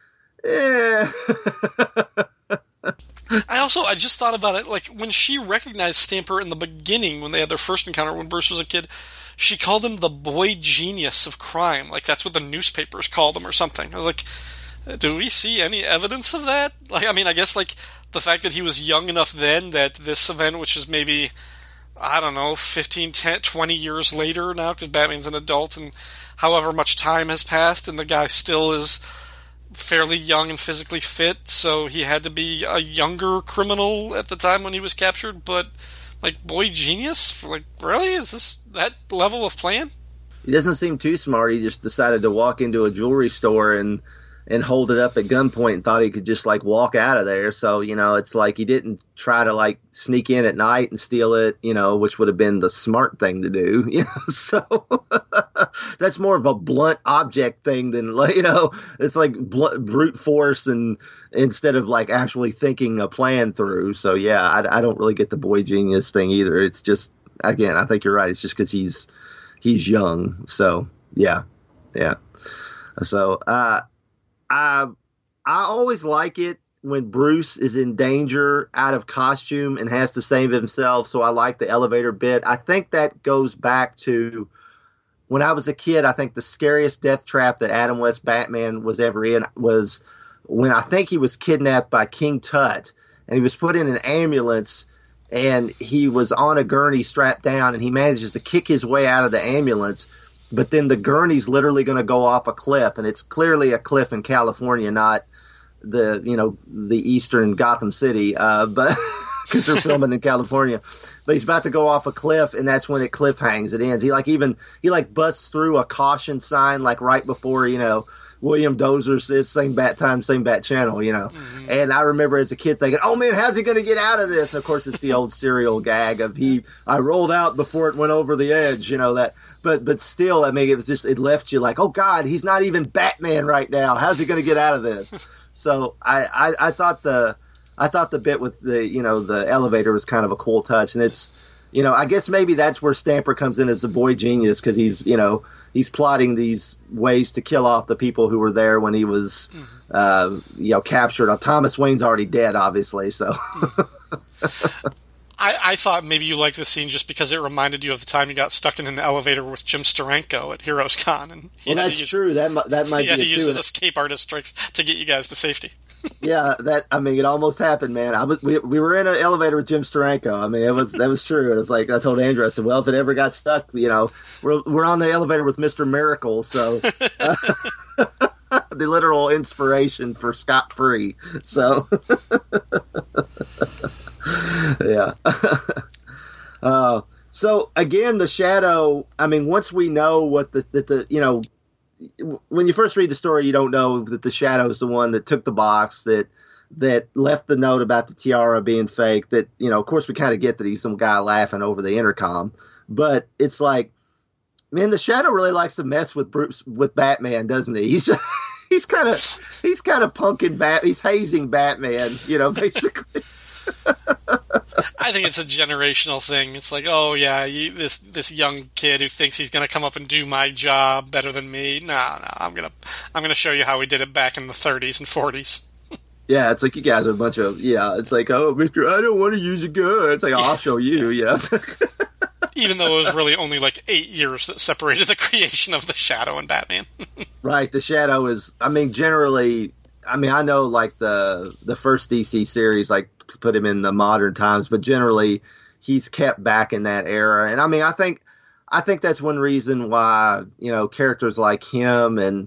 I just thought about it, like, when she recognized Stamper in the beginning, when they had their first encounter when Bruce was a kid, she called him the boy genius of crime. Like, that's what the newspapers called him or something. I was like, do we see any evidence of that? Like, I mean, I guess, like, the fact that he was young enough then that this event, which is maybe, I don't know, 15, 10, 20 years later now, because Batman's an adult, and however much time has passed, and the guy still is fairly young and physically fit, so he had to be a younger criminal at the time when he was captured, but, like, boy genius? Like, really? Is this that level of plan? He doesn't seem too smart. He just decided to walk into a jewelry store and hold it up at gunpoint and thought he could just, like, walk out of there. So, you know, it's like he didn't try to, like, sneak in at night and steal it, you know, which would have been the smart thing to do, you know. So that's more of a blunt object thing than, like, you know, it's like brute force and instead of, like, actually thinking a plan through. So, yeah, I don't really get the boy genius thing either. It's just, again, I think you're right. It's just because he's young. So, yeah. So, I always like it when Bruce is in danger out of costume and has to save himself, so I like the elevator bit. I think that goes back to when I was a kid. I think the scariest death trap that Adam West Batman was ever in was when I think he was kidnapped by King Tut, and he was put in an ambulance, and he was on a gurney strapped down, and he manages to kick his way out of the ambulance. But then the gurney's literally going to go off a cliff, and it's clearly a cliff in California, not the eastern Gotham City. But because they're filming in California. But he's about to go off a cliff, and that's when it cliff hangs. It ends. He busts through a caution sign right before William Dozer's same bat time, same bat channel. Mm-hmm. And I remember as a kid thinking, "Oh man, how's he going to get out of this?" And of course, it's the old serial gag of I rolled out before it went over the edge. That. But still, it left you like, oh God, he's not even Batman right now. How's he going to get out of this? So I thought the bit with the elevator was kind of a cool touch, and it's I guess maybe that's where Stamper comes in as a boy genius, because he's plotting these ways to kill off the people who were there when he was captured. Thomas Wayne's already dead, obviously, so. I thought maybe you liked the scene just because it reminded you of the time you got stuck in an elevator with Jim Steranko at Heroes Con. And that's true. That might be it, too. He had to use his escape artist tricks to get you guys to safety. Yeah, it almost happened, man. We were in an elevator with Jim Steranko. that was true. It was like, I told Andrew, I said, well, if it ever got stuck, we're on the elevator with Mr. Miracle, so the literal inspiration for Scott Free. So yeah. So again, the Shadow. Once we know what when you first read the story, you don't know that the Shadow is the one that took the box, that left the note about the tiara being fake. That of course, we kind of get that he's some guy laughing over the intercom, but it's like, man, the Shadow really likes to mess with Batman, doesn't he? He's kind of punking he's hazing Batman, basically. I think it's a generational thing. It's like, oh yeah, this young kid who thinks he's going to come up and do my job better than me. No, I'm gonna show you how we did it back in the 30s and 40s. Yeah, it's like you guys are a bunch of It's like, oh, Victor, I don't want to use a gun. It's like, I'll show you. Even though it was really only 8 years that separated the creation of the Shadow and Batman. Right, the Shadow is. generally. I know the first DC series put him in the modern times, but generally he's kept back in that era. And I think that's one reason why characters like him and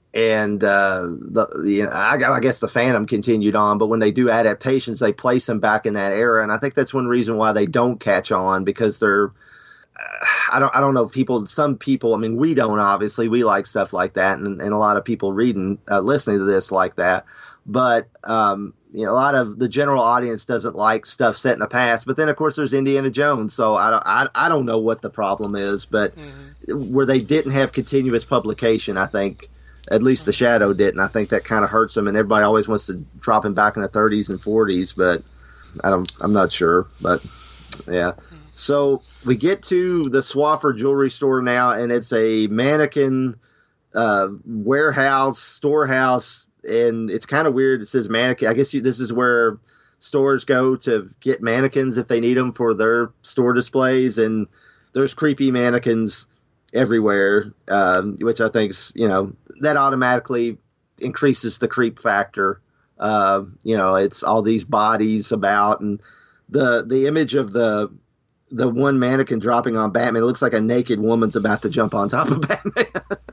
I guess the Phantom continued on, but when they do adaptations, they place them back in that era. And I think that's one reason why they don't catch on, because they're I don't know, some people, we don't, obviously, we like stuff like that, and a lot of people listening to this like that, but a lot of the general audience doesn't like stuff set in the past. But then of course there's Indiana Jones, so I don't know what the problem is, but where they didn't have continuous publication, I think at least the Shadow didn't. I think that kind of hurts them, and everybody always wants to drop him back in the 30s and 40s, but I'm not sure, but yeah. So we get to the Swafford jewelry store now, and it's a mannequin warehouse, storehouse, and it's kind of weird. It says mannequin. I guess this is where stores go to get mannequins if they need them for their store displays, and there's creepy mannequins everywhere, which I think's, that automatically increases the creep factor. It's all these bodies about, and the image of the one mannequin dropping on Batman, it looks like a naked woman's about to jump on top of Batman.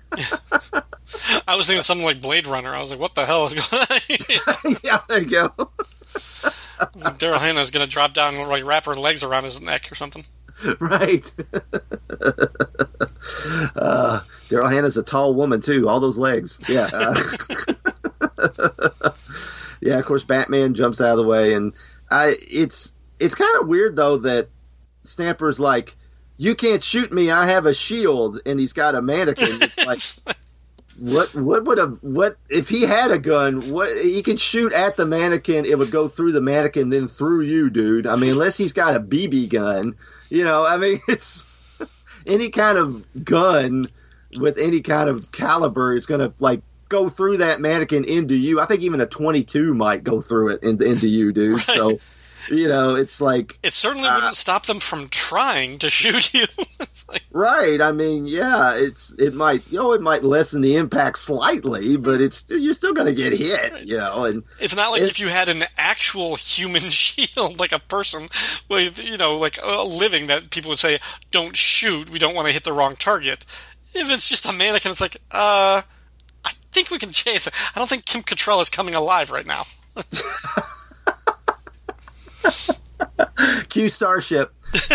I was thinking something like Blade Runner. I was like, what the hell is going on? Yeah, there you go. Daryl Hannah's going to drop down and wrap her legs around his neck or something. Right. Daryl Hannah's a tall woman, too. All those legs. Yeah. Yeah, of course, Batman jumps out of the way. And it's kind of weird, though, that Stamper's like, you can't shoot me, I have a shield, and he's got a mannequin. It's like, what if he had a gun, he could shoot at the mannequin, it would go through the mannequin, then through you, dude. Unless he's got a BB gun, it's any kind of gun with any kind of caliber is going to go through that mannequin into you. I think even a 22 might go through it into you, dude. Right. So, it's like... It certainly wouldn't stop them from trying to shoot you. Right. Yeah, it might lessen the impact slightly, but you're still going to get hit, right. And it's not like if you had an actual human shield, like a person with, like a living, that people would say, don't shoot, we don't want to hit the wrong target. If it's just a mannequin, it's like, I think we can chase it. I don't think Kim Cattrall is coming alive right now. Cue Starship.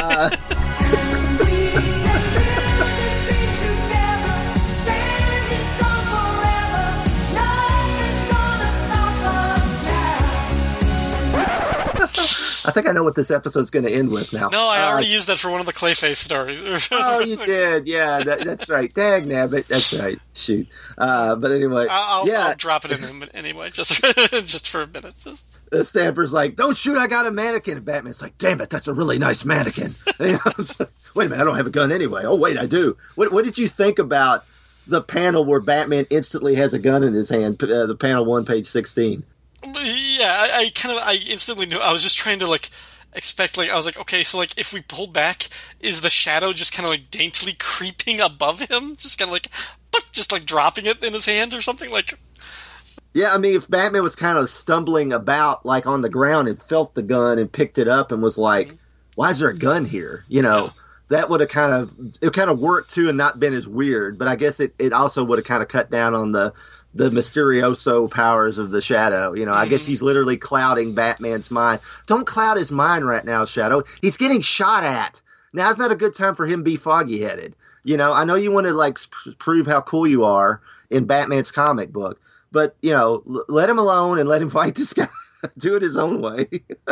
I think I know what this episode's going to end with now. No, I already used that for one of the Clayface stories. Oh, you did. Yeah, that's right. Dag nabbit. That's right. Shoot. But anyway. I'll drop it in anyway, just for a minute. The Stamper's like, don't shoot, I got a mannequin. And Batman's like, damn it, that's a really nice mannequin. Wait a minute, I don't have a gun anyway. Oh, wait, I do. What did you think about the panel where Batman instantly has a gun in his hand, the panel 1, page 16? Yeah, I instantly knew. I was just trying to expect. I was like, okay, so if we pulled back, is the Shadow just kind of daintily creeping above him, just kind of just dropping it in his hand or something like. Yeah, I mean, if Batman was kind of stumbling about on the ground and felt the gun and picked it up and was like, why is there a gun here? That would have kind of worked too and not been as weird. But I guess it also would have kind of cut down on the Mysterioso powers of the Shadow. I guess he's literally clouding Batman's mind. Don't cloud his mind right now, Shadow. He's getting shot at. Now's not a good time for him to be foggy-headed. I know you want to prove how cool you are in Batman's comic book, but let him alone and let him fight this guy. Do it his own way.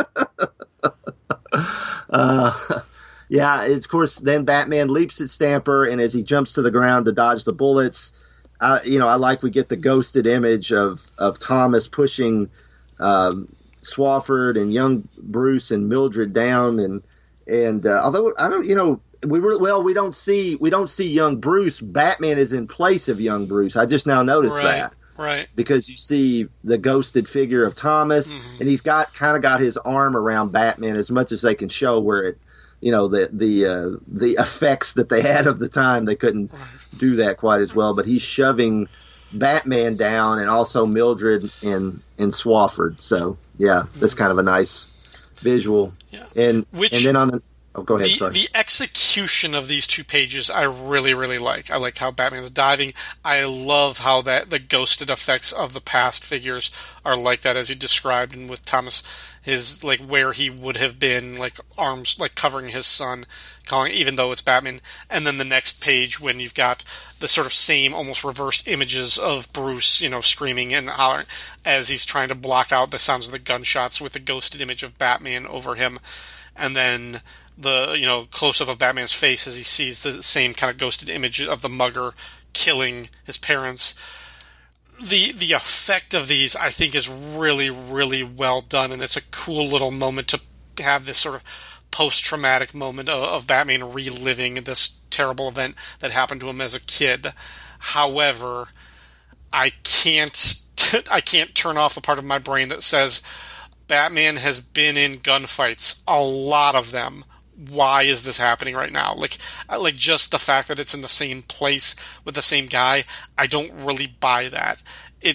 Yeah, of course, then Batman leaps at Stamper, and as he jumps to the ground to dodge the bullets, I like we get the ghosted image of Thomas pushing Swofford and young Bruce and Mildred down, and although I don't, we don't see young Bruce. Batman is in place of young Bruce. I just now noticed that. Right. Because you see the ghosted figure of Thomas, and he's got his arm around Batman as much as they can show where it. The effects that they had of the time, they couldn't do that quite as well. But he's shoving Batman down, and also Mildred and Swofford. So yeah, that's kind of a nice visual. Yeah. And then on the go ahead. Sorry. The execution of these 2 pages, I really, really like. I like how Batman's diving. I love how the ghosted effects of the past figures are like that, as you described, and with Thomas. His where he would have been, arms covering his son, even though it's Batman. And then the next page when you've got the sort of same almost reversed images of Bruce, screaming and hollering as he's trying to block out the sounds of the gunshots with the ghosted image of Batman over him, and then the close up of Batman's face as he sees the same kind of ghosted image of the mugger killing his parents. The effect of these, I think, is really, really well done, and it's a cool little moment to have this sort of post-traumatic moment of Batman reliving this terrible event that happened to him as a kid. However, I can't turn off the part of my brain that says Batman has been in gunfights, a lot of them. Why is this happening right now? Just the fact that it's in the same place with the same guy, I don't really buy that.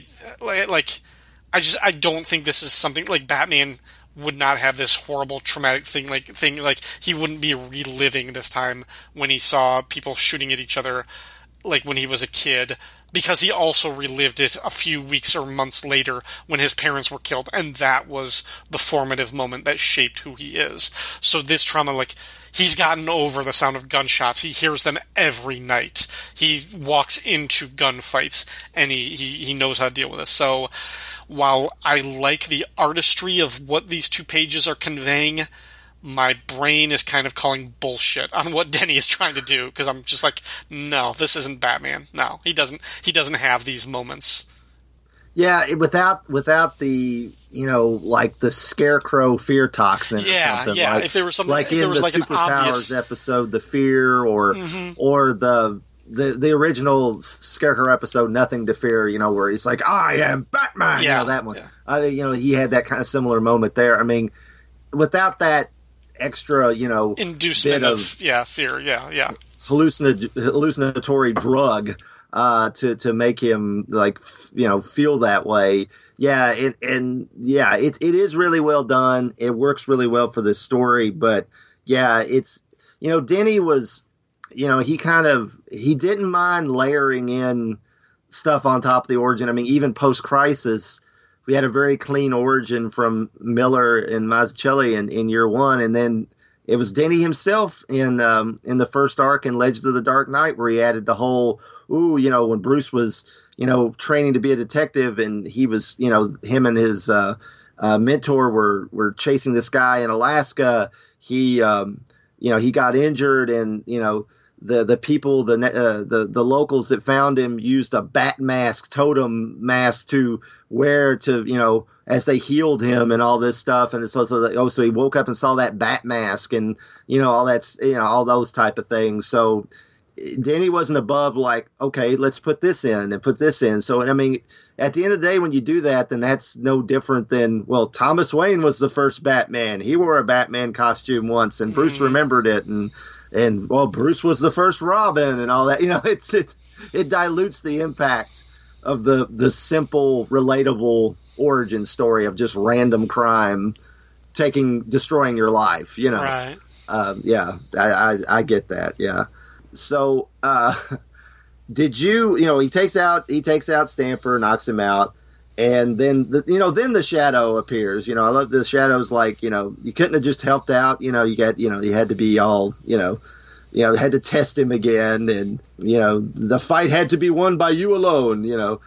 I don't think this is something Batman would not have this horrible traumatic thing. He wouldn't be reliving this time when he saw people shooting at each other, when he was a kid, because he also relived it a few weeks or months later when his parents were killed, and that was the formative moment that shaped who he is. So this trauma, he's gotten over the sound of gunshots. He hears them every night. He walks into gunfights, and he knows how to deal with this. So while I like the artistry of what these 2 pages are conveying, my brain is kind of calling bullshit on what Denny is trying to do, because I'm just no, this isn't Batman. No, he doesn't have these moments. Yeah, without the the Scarecrow fear toxin or something. Yeah, if there was something in the Superpowers episode, the fear, or the original Scarecrow episode, Nothing to Fear, where he's like, I am Batman. Yeah, that one. Yeah. I think he had that kind of similar moment there. I mean, without that extra, inducement of fear, hallucinatory drug to make him feel that way. Yeah, it is really well done. It works really well for this story, but yeah, it's Denny was he didn't mind layering in stuff on top of the origin. I mean, even post Crisis, we had a very clean origin from Miller and Mazzucchelli in year one, and then it was Denny himself in the first arc in Legends of the Dark Knight where he added the whole, when Bruce was, training to be a detective and he was, him and his mentor were chasing this guy in Alaska. He got injured and, the people, the locals that found him used a bat mask, totem mask to wear to, as they healed him and all this stuff. And so he woke up and saw that bat mask and, all that's, all those type of things. So Denny wasn't above like, okay, let's put this in and put this in. So, I mean, at the end of the day, when you do that, then that's no different than, well, Thomas Wayne was the first Batman. He wore a Batman costume once and Bruce remembered it. And well, Bruce was the first Robin and all that. It dilutes the impact of the simple, relatable origin story of just random crime destroying your life. Right. Yeah, I get that. Yeah. So, did you? He takes out Stamper, knocks him out. And then then the Shadow appears. I love the Shadow's like, you couldn't have just helped out. You had to be all, had to test him again. And, the fight had to be won by you alone.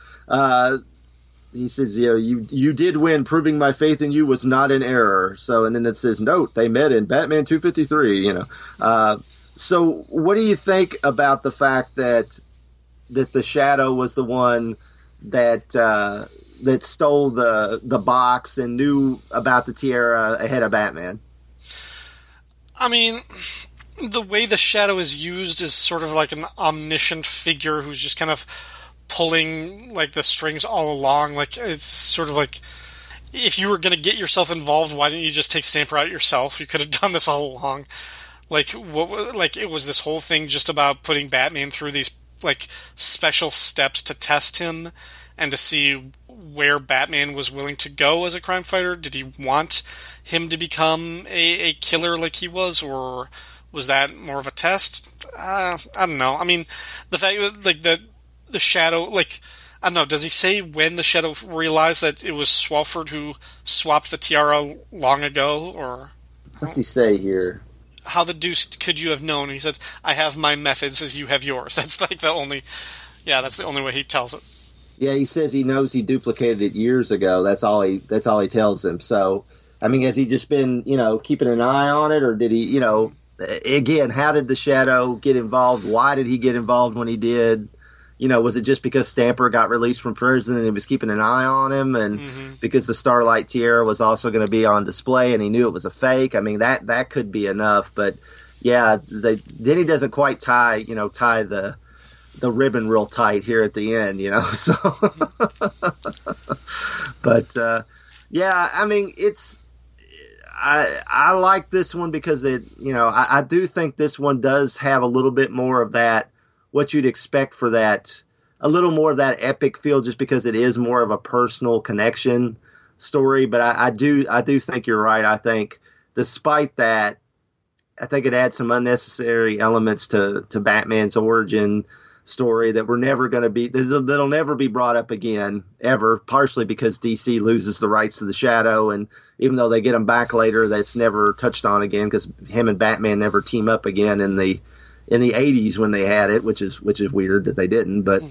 He says, you did win, proving my faith in you was not in error. So, and then it says, note, they met in Batman 253, So what do you think about the fact that the Shadow was the one that stole the box and knew about the tiara ahead of Batman? I mean, the way the Shadow is used is sort of like an omniscient figure who's just kind of pulling like the strings all along. Like it's sort of like if you were going to get yourself involved, why didn't you just take Stamper out yourself? You could have done this all along. Like it was this whole thing just about putting Batman through these like special steps to test him and to see where Batman was willing to go as a crime fighter. Did he want him to become a killer like he was, or was that more of a test? I don't know. I mean, the fact that like the Shadow, like, I don't know, does he say when the Shadow realized that it was Swalford who swapped the tiara long ago, or what's he say here? How the deuce could you have known? He said, I have my methods as you have yours. That's like that's the only way he tells it. Yeah, he says he knows he duplicated it years ago. That's all he tells him. So, I mean, has he just been, keeping an eye on it, or did he, again, how did the Shadow get involved? Why did he get involved when he did? Was it just because Stamper got released from prison and he was keeping an eye on him, and because the Starlight Tiara was also going to be on display and he knew it was a fake? I mean, that could be enough, but yeah, Denny doesn't quite tie the ribbon real tight here at the end, so. But yeah, I mean, I like this one because I do think this one does have a little bit more of that, what you'd expect for that, a little more of that epic feel, just because it is more of a personal connection story. But I do think you're right. I think despite that, I think it adds some unnecessary elements to Batman's origin story that we're never going to be, that'll never be brought up again ever, partially because DC loses the rights to the Shadow, and even though they get him back later, that's never touched on again because him and Batman never team up again in the 80s when they had it, which is weird that they didn't. But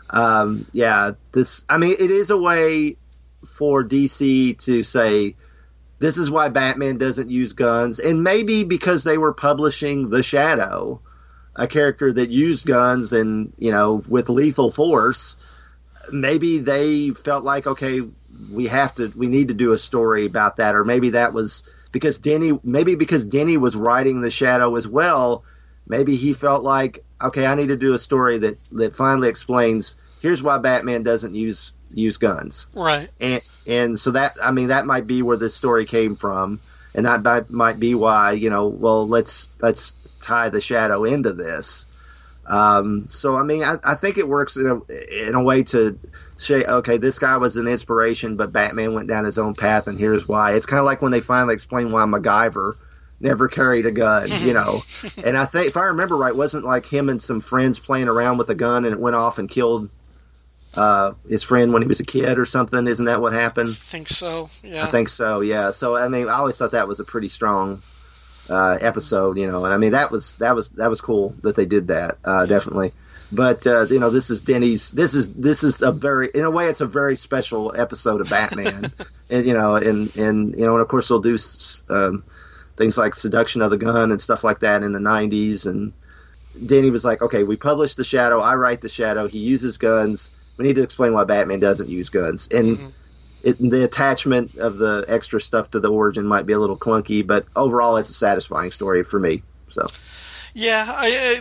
it is a way for DC to say this is why Batman doesn't use guns, and maybe because they were publishing the Shadow, a character that used guns and, with lethal force, maybe they felt like, okay, we need to do a story about that. Or maybe that was because Denny was writing the Shadow as well. Maybe he felt like, okay, I need to do a story that finally explains, here's why Batman doesn't use guns. Right. And so that might be where this story came from. And that might be why, let's tie the Shadow into this. So, I mean, I think it works in a way to say, okay, this guy was an inspiration, but Batman went down his own path, and here's why. It's kind of like when they finally explain why MacGyver never carried a gun, And I think, if I remember right, wasn't like him and some friends playing around with a gun, and it went off and killed his friend when he was a kid or something? Isn't that what happened? I think so, yeah. I think so, yeah. So, I mean, I always thought that was a pretty strong episode, and I mean that was cool that they did that, definitely. But this is Denny's. This is a very, in a way, it's a very special episode of Batman, and of course they'll do things like Seduction of the Gun and stuff like that in the 90s. And Denny was like, okay, we published the Shadow. I write the Shadow. He uses guns. We need to explain why Batman doesn't use guns. And the attachment of the extra stuff to the origin might be a little clunky, but overall, it's a satisfying story for me. So, yeah, I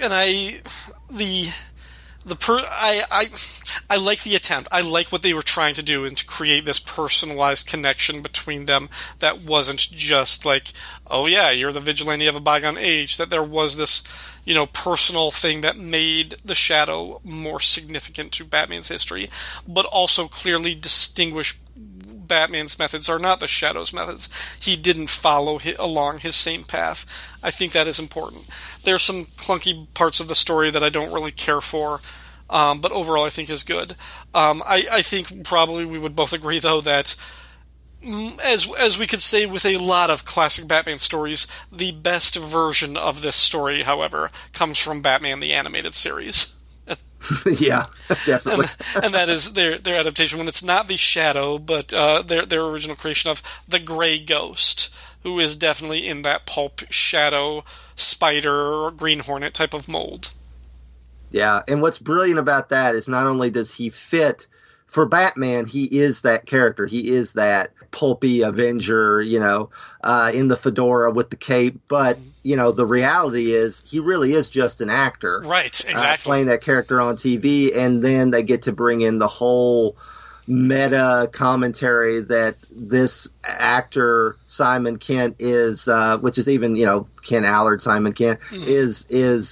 like the attempt. I like what they were trying to do and to create this personalized connection between them that wasn't just like, oh yeah, you're the vigilante of a bygone age, that there was this, personal thing that made the Shadow more significant to Batman's history, but also clearly distinguish Batman's methods are not the Shadow's methods. He didn't follow along his same path. I think that is important. There's some clunky parts of the story that I don't really care for, but overall I think is good. I think probably we would both agree, though, that as we could say with a lot of classic Batman stories, the best version of this story, however, comes from Batman the Animated Series. Yeah, definitely. and that is their adaptation when it's not the Shadow, but their original creation of the Grey Ghost, who is definitely in that pulp Shadow, Spider, or Green Hornet type of mold. Yeah, and what's brilliant about that is not only does he fit for Batman, he is that character. He is that pulpy Avenger, in the fedora with the cape. But, the reality is he really is just an actor. Right, exactly. Playing that character on TV, and then they get to bring in the whole meta commentary that this actor, Simon Kent, is, which is even, Ken Allard, Simon Kent, is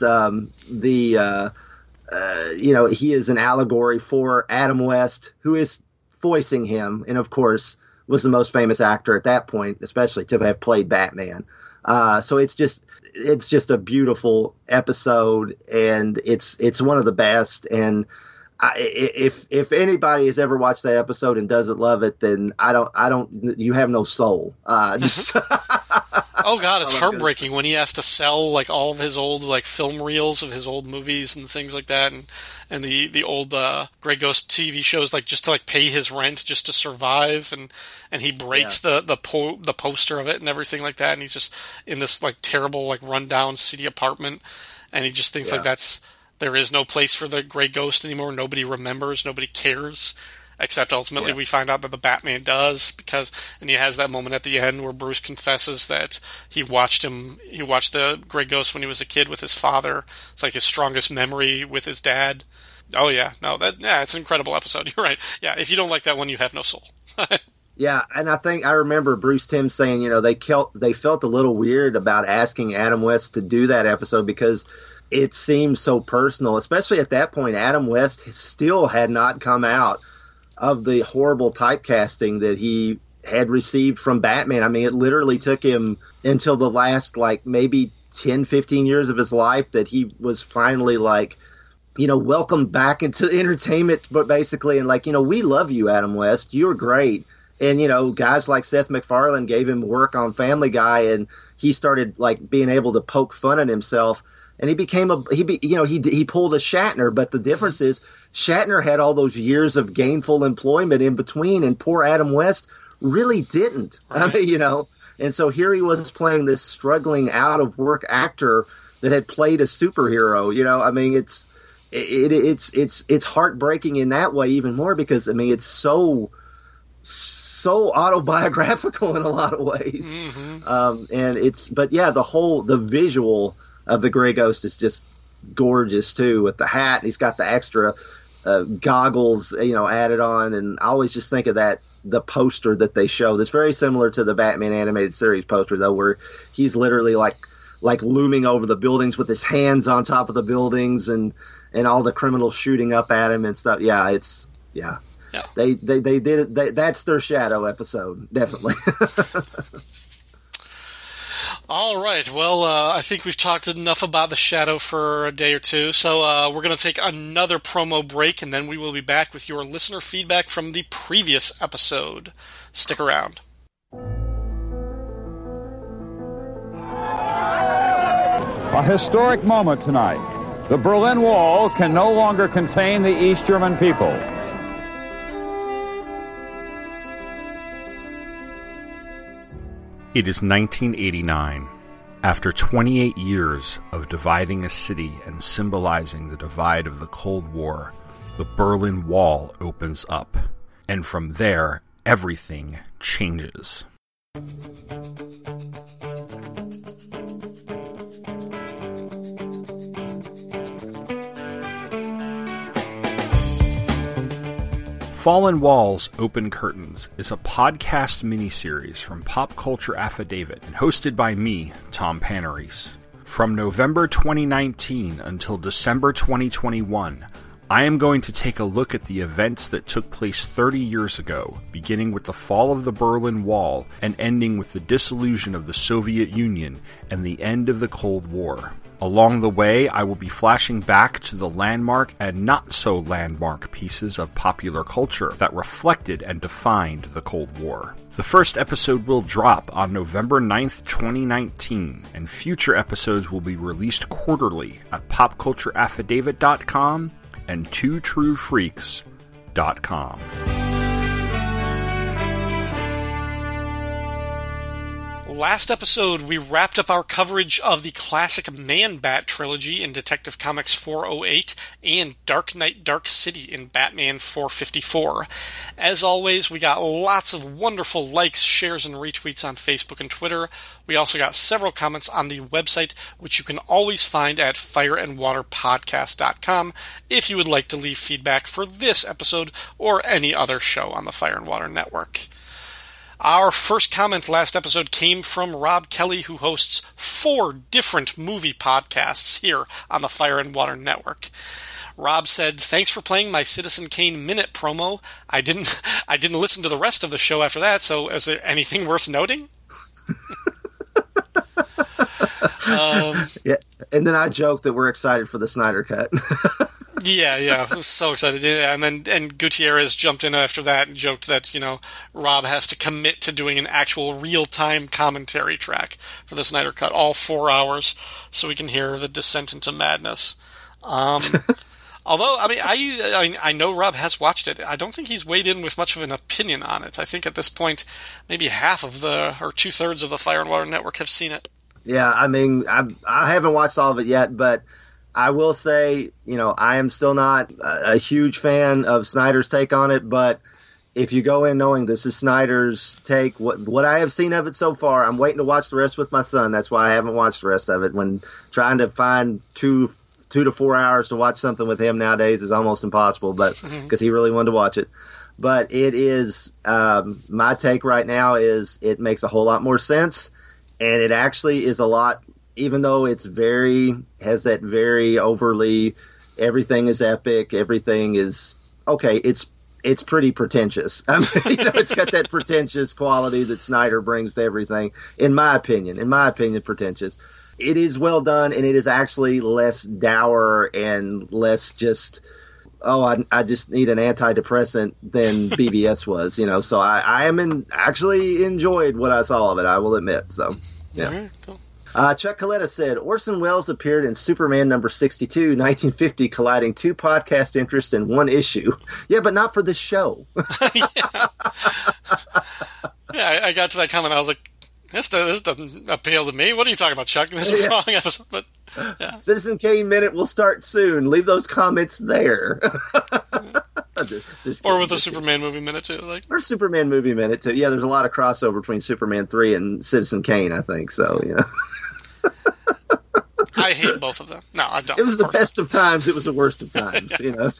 he is an allegory for Adam West, who is voicing him, and of course was the most famous actor at that point, especially to have played Batman. So it's just a beautiful episode, and it's one of the best. And if anybody has ever watched that episode and doesn't love it, then you have no soul. Oh God, it's heartbreaking when he has to sell like all of his old like film reels of his old movies and things like that, and the old Grey Ghost TV shows, like just to like pay his rent, just to survive, and he breaks the poster of it and everything like that, and he's just in this like terrible like rundown city apartment, and he just thinks like there is no place for the Grey Ghost anymore. Nobody remembers, nobody cares. Except ultimately we find out that the Batman does, and he has that moment at the end where Bruce confesses that he watched the Grey Ghost when he was a kid with his father. It's like his strongest memory with his dad. Oh yeah, no, it's an incredible episode. You're right. Yeah, if you don't like that one, you have no soul. Yeah, and I remember Bruce Timm saying, they felt a little weird about asking Adam West to do that episode because it seemed so personal, especially at that point. Adam West still had not come out of the horrible typecasting that he had received from Batman. I mean, it literally took him until the last, maybe 10, 15 years of his life that he was finally, welcomed back into entertainment, but basically, and we love you, Adam West. You're great. And, guys like Seth MacFarlane gave him work on Family Guy, and he started, being able to poke fun at himself. And he became he pulled a Shatner, but the difference is Shatner had all those years of gainful employment in between, and poor Adam West really didn't. Right. I mean, and so here he was playing this struggling out of work actor that had played a superhero. I mean, it's heartbreaking in that way even more because it's so autobiographical in a lot of ways. The visual of the Grey Ghost is just gorgeous too, with the hat. He's got the extra goggles, added on, and I always just think of the poster that they show. That's very similar to the Batman Animated Series poster, though, where he's literally like looming over the buildings with his hands on top of the buildings, and all the criminals shooting up at him and stuff. Yeah. They did it. That's their Shadow episode, definitely. All right. Well, I think we've talked enough about the Shadow for a day or two, so we're going to take another promo break, and then we will be back with your listener feedback from the previous episode. Stick around. A historic moment tonight. The Berlin Wall can no longer contain the East German people. It is 1989. After 28 years of dividing a city and symbolizing the divide of the Cold War, the Berlin Wall opens up. And from there, everything changes. Fallen Walls, Open Curtains is a podcast miniseries from Pop Culture Affidavit and hosted by me, Tom Panarese. From November 2019 until December 2021, I am going to take a look at the events that took place 30 years ago, beginning with the fall of the Berlin Wall and ending with the dissolution of the Soviet Union and the end of the Cold War. Along the way, I will be flashing back to the landmark and not-so-landmark pieces of popular culture that reflected and defined the Cold War. The first episode will drop on November 9th, 2019, and future episodes will be released quarterly at popcultureaffidavit.com and twotruefreaks.com. Last episode, we wrapped up our coverage of the classic Man-Bat trilogy in Detective Comics 408 and Dark Knight Dark City in Batman 454. As always, we got lots of wonderful likes, shares, and retweets on Facebook and Twitter. We also got several comments on the website, which you can always find at fireandwaterpodcast.com if you would like to leave feedback for this episode or any other show on the Fire and Water Network. Our first comment last episode came from Rob Kelly, who hosts 4 different movie podcasts here on the Fire and Water Network. Rob said, "Thanks for playing my Citizen Kane Minute promo. I didn't listen to the rest of the show after that, so is there anything worth noting?" Yeah, and then I joked that we're excited for the Snyder Cut. Yeah, I was so excited. Yeah, and Gutierrez jumped in after that and joked that, Rob has to commit to doing an actual real-time commentary track for the Snyder Cut, all 4 hours, so we can hear the descent into madness. Although, I know Rob has watched it. I don't think he's weighed in with much of an opinion on it. I think at this point, maybe half of or 2/3 of the Fire and Water Network have seen it. Yeah, I haven't watched all of it yet, but I will say, I am still not a huge fan of Snyder's take on it, but if you go in knowing this is Snyder's take, what I have seen of it so far, I'm waiting to watch the rest with my son. That's why I haven't watched the rest of it. When trying to find 2 to 4 hours to watch something with him nowadays is almost impossible, but because he really wanted to watch it. But it is, my take right now is it makes a whole lot more sense, and it actually is a lot. Even though has that very overly, everything is epic, everything is okay. It's pretty pretentious. It's got that pretentious quality that Snyder brings to everything. In my opinion, pretentious. It is well done, and it is actually less dour and less just, I just need an antidepressant than BVS was. So I actually enjoyed what I saw of it. I will admit. So yeah. All right, cool. Chuck Coletta said, Orson Welles appeared in Superman number 62, 1950, colliding 2 podcast interests in 1 issue. Yeah, but not for the show. Yeah, I got to that comment. I was like, this doesn't appeal to me. What are you talking about, Chuck? This is the wrong episode. But, yeah. Citizen Kane Minute will start soon. Leave those comments there. Or with the Superman movie minute, too. Or Superman movie minute, too. Yeah, there's a lot of crossover between Superman 3 and Citizen Kane, I think. So, I hate both of them. No, I don't. It was the best of times. It was the worst of times.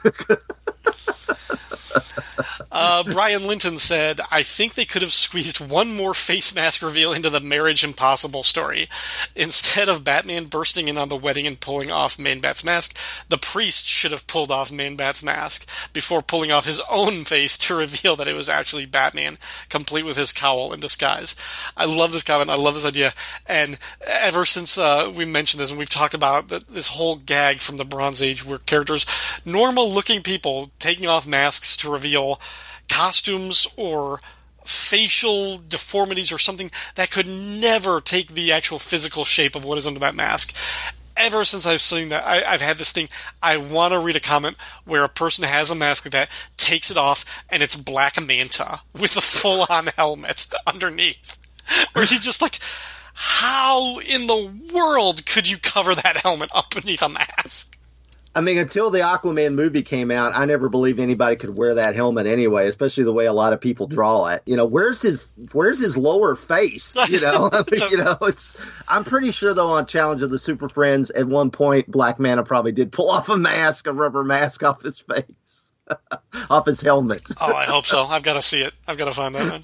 Brian Linton said, "I think they could have squeezed one more face mask reveal into the Marriage Impossible story. Instead of Batman bursting in on the wedding and pulling off Man-Bat's mask, the priest should have pulled off Man-Bat's mask before pulling off his own face to reveal that it was actually Batman, complete with his cowl in disguise." I love this comment. I love this idea. And ever since we mentioned this, and we've talked about this whole gag from the Bronze Age where characters, normal-looking people, taking off masks to reveal costumes or facial deformities or something that could never take the actual physical shape of what is under that mask. ever since I've seen that, I've had this thing. I want to read a comment where a person has a mask like that, takes it off, and it's Black Manta with a full-on helmet underneath. Where you're just like, how in the world could you cover that helmet up beneath a mask? I mean, until the Aquaman movie came out, I never believed anybody could wear that helmet anyway, especially the way a lot of people draw it. You know, where's his lower face? You know, I mean, you know, I'm pretty sure though on Challenge of the Super Friends at one point, Black Manta probably did pull off a rubber mask off his face, off his helmet. Oh, I hope so. I've got to see it. I've got to find that one.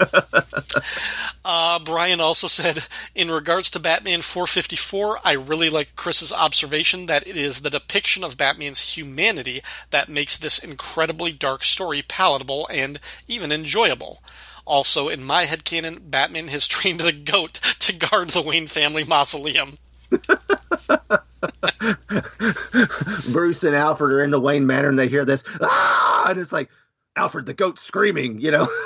Brian also said, in regards to Batman 454, I really like Chris's observation that it is the depiction of Batman's humanity that makes this incredibly dark story palatable and even enjoyable. Also, in my headcanon, Batman has trained the goat to guard the Wayne family mausoleum. Bruce and Alfred are in the Wayne Manor and they hear this, ah! And it's like, Alfred the goat screaming, you know.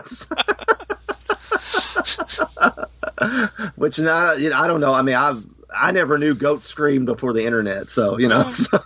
Which now, you know, I don't know. I mean, I never knew goats screamed before the internet, so you know. So.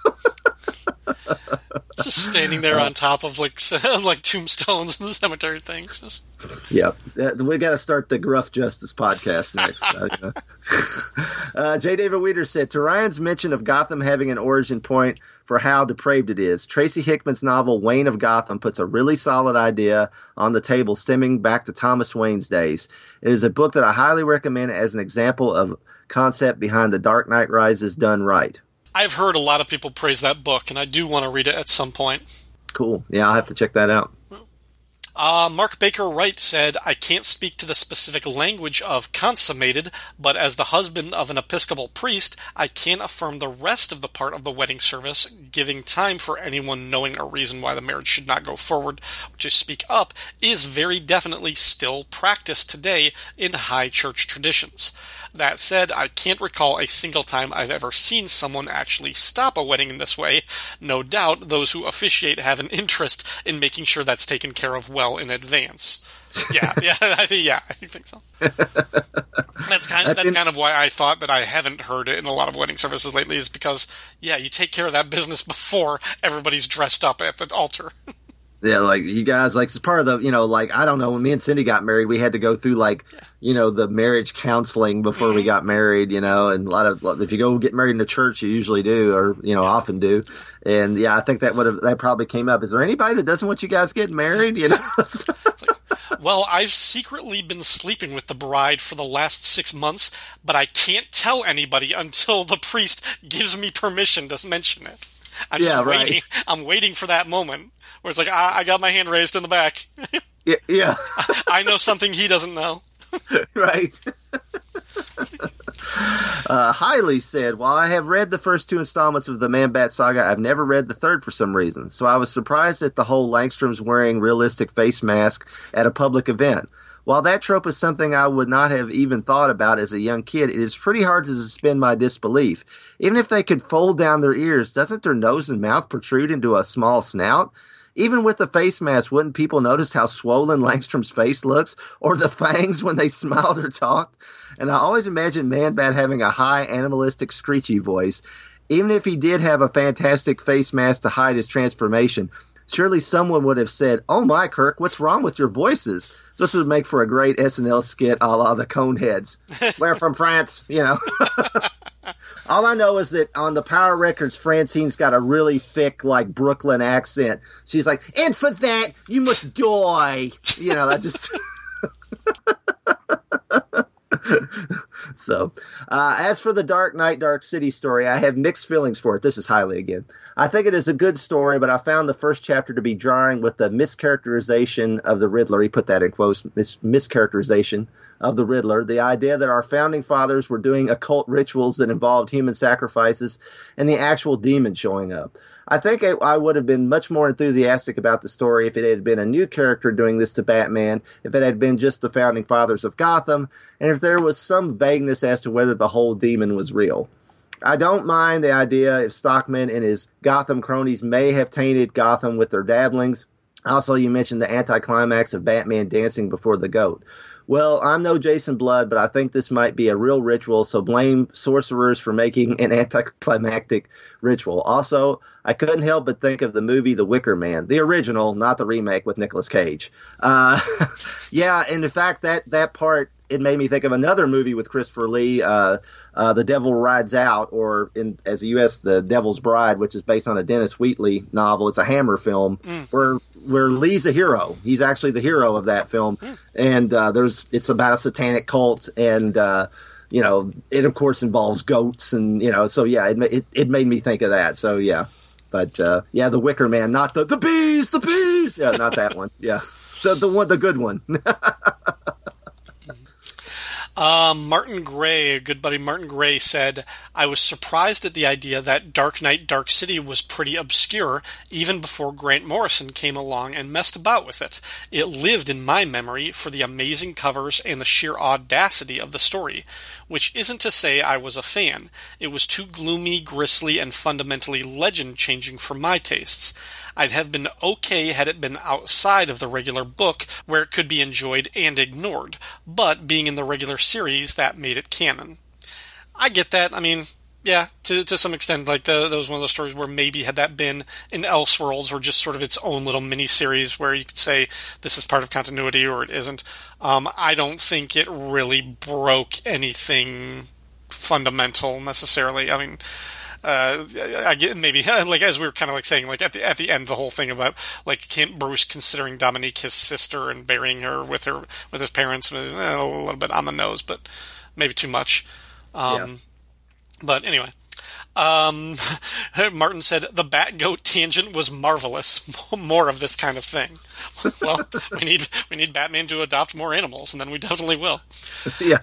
Just standing there on top of like tombstones and cemetery things. Yeah, we got to start the Gruff Justice podcast next. You know. J. David Weeder said, to Ryan's mention of Gotham having an origin point for how depraved it is, Tracy Hickman's novel Wayne of Gotham puts a really solid idea on the table stemming back to Thomas Wayne's days. It is a book that I highly recommend as an example of concept behind The Dark Knight Rises done right. I've heard a lot of people praise that book, and I do want to read it at some point. Cool. Yeah, I'll have to check that out. Mark Baker Wright said, I can't speak to the specific language of consummated, but as the husband of an Episcopal priest, I can affirm the rest of the part of the wedding service, giving time for anyone knowing a reason why the marriage should not go forward, to speak up, is very definitely still practiced today in high church traditions. That said, I can't recall a single time I've ever seen someone actually stop a wedding in this way. No doubt those who officiate have an interest in making sure that's taken care of well in advance. I think so. That's kind of why I thought that I haven't heard it in a lot of wedding services lately, is because, you take care of that business before everybody's dressed up at the altar. Yeah, like you guys, like it's part of the, you know, like I don't know, when me and Cindy got married, we had to go through you know, the marriage counseling before we got married, you know, and a lot of, if you go get married in a church, you usually do, or, you know, often do. And I think that probably came up. Is there anybody that doesn't want you guys getting married? You know? Well, I've secretly been sleeping with the bride for the last 6 months, but I can't tell anybody until the priest gives me permission to mention it. I'm just waiting. Right. I'm waiting for that moment where it's like, I got my hand raised in the back. Yeah. I know something he doesn't know. Right. Hiley said, while I have read the first 2 installments of the Man-Bat saga, I've never read the third for some reason. So I was surprised at the whole Langstrom's wearing realistic face mask at a public event. While that trope is something I would not have even thought about as a young kid, it is pretty hard to suspend my disbelief. Even if they could fold down their ears, doesn't their nose and mouth protrude into a small snout? Even with the face mask, wouldn't people notice how swollen Langstrom's face looks, or the fangs when they smiled or talked? And I always imagined Man-Bat having a high, animalistic, screechy voice. Even if he did have a fantastic face mask to hide his transformation, surely someone would have said, "Oh my, Kirk, what's wrong with your voices?" This would make for a great SNL skit a la the Coneheads. We're from France, you know. All I know is that on the Power Records, Francine's got a really thick, like, Brooklyn accent. She's like, "And for that, you must die." You know, that just... So, as for the Dark Knight, Dark City story, I have mixed feelings for it. This is Hiley again. I think it is a good story, but I found the first chapter to be jarring with the mischaracterization of the Riddler. He put that in quotes, mischaracterization of the Riddler. The idea that our founding fathers were doing occult rituals that involved human sacrifices and the actual demon showing up. I think I would have been much more enthusiastic about the story if it had been a new character doing this to Batman, if it had been just the founding fathers of Gotham, and if there was some vagueness as to whether the whole demon was real. I don't mind the idea if Stockman and his Gotham cronies may have tainted Gotham with their dabblings. Also, you mentioned the anticlimax of Batman dancing before the goat. Well, I'm no Jason Blood, but I think this might be a real ritual, so blame sorcerers for making an anticlimactic ritual. Also, I couldn't help but think of the movie The Wicker Man, the original, not the remake with Nicolas Cage. Yeah, and in fact, that part, it made me think of another movie with Christopher Lee, The Devil Rides Out, or as the U.S., The Devil's Bride, which is based on a Dennis Wheatley novel. It's a Hammer film where Lee's a hero. He's actually the hero of that film. And it's about a satanic cult, and it of course involves goats, and so yeah, it made me think of that. So yeah, but The Wicker Man, not the bees, yeah, not that one. Yeah, the good one. Martin Gray, a good buddy Martin Gray, said, I was surprised at the idea that Dark Knight Dark City was pretty obscure even before Grant Morrison came along and messed about with it. It lived in my memory for the amazing covers and the sheer audacity of the story, which isn't to say I was a fan. It was too gloomy, grisly, and fundamentally legend-changing for my tastes. I'd have been okay had it been outside of the regular book, where it could be enjoyed and ignored, but being in the regular series, that made it canon. I get that. I mean, yeah, to some extent, like that was one of those stories where maybe had that been in Elseworlds or just sort of its own little mini-series where you could say this is part of continuity or it isn't. I don't think it really broke anything fundamental necessarily. I mean, I get maybe like as we were kind of like saying like at the end the whole thing about like Bruce considering Dominique his sister and burying her with his parents, a little bit on the nose, but maybe too much. But anyway, Martin said the Bat-Goat tangent was marvelous. More of this kind of thing. Well, we need Batman to adopt more animals, and then we definitely will. Yeah.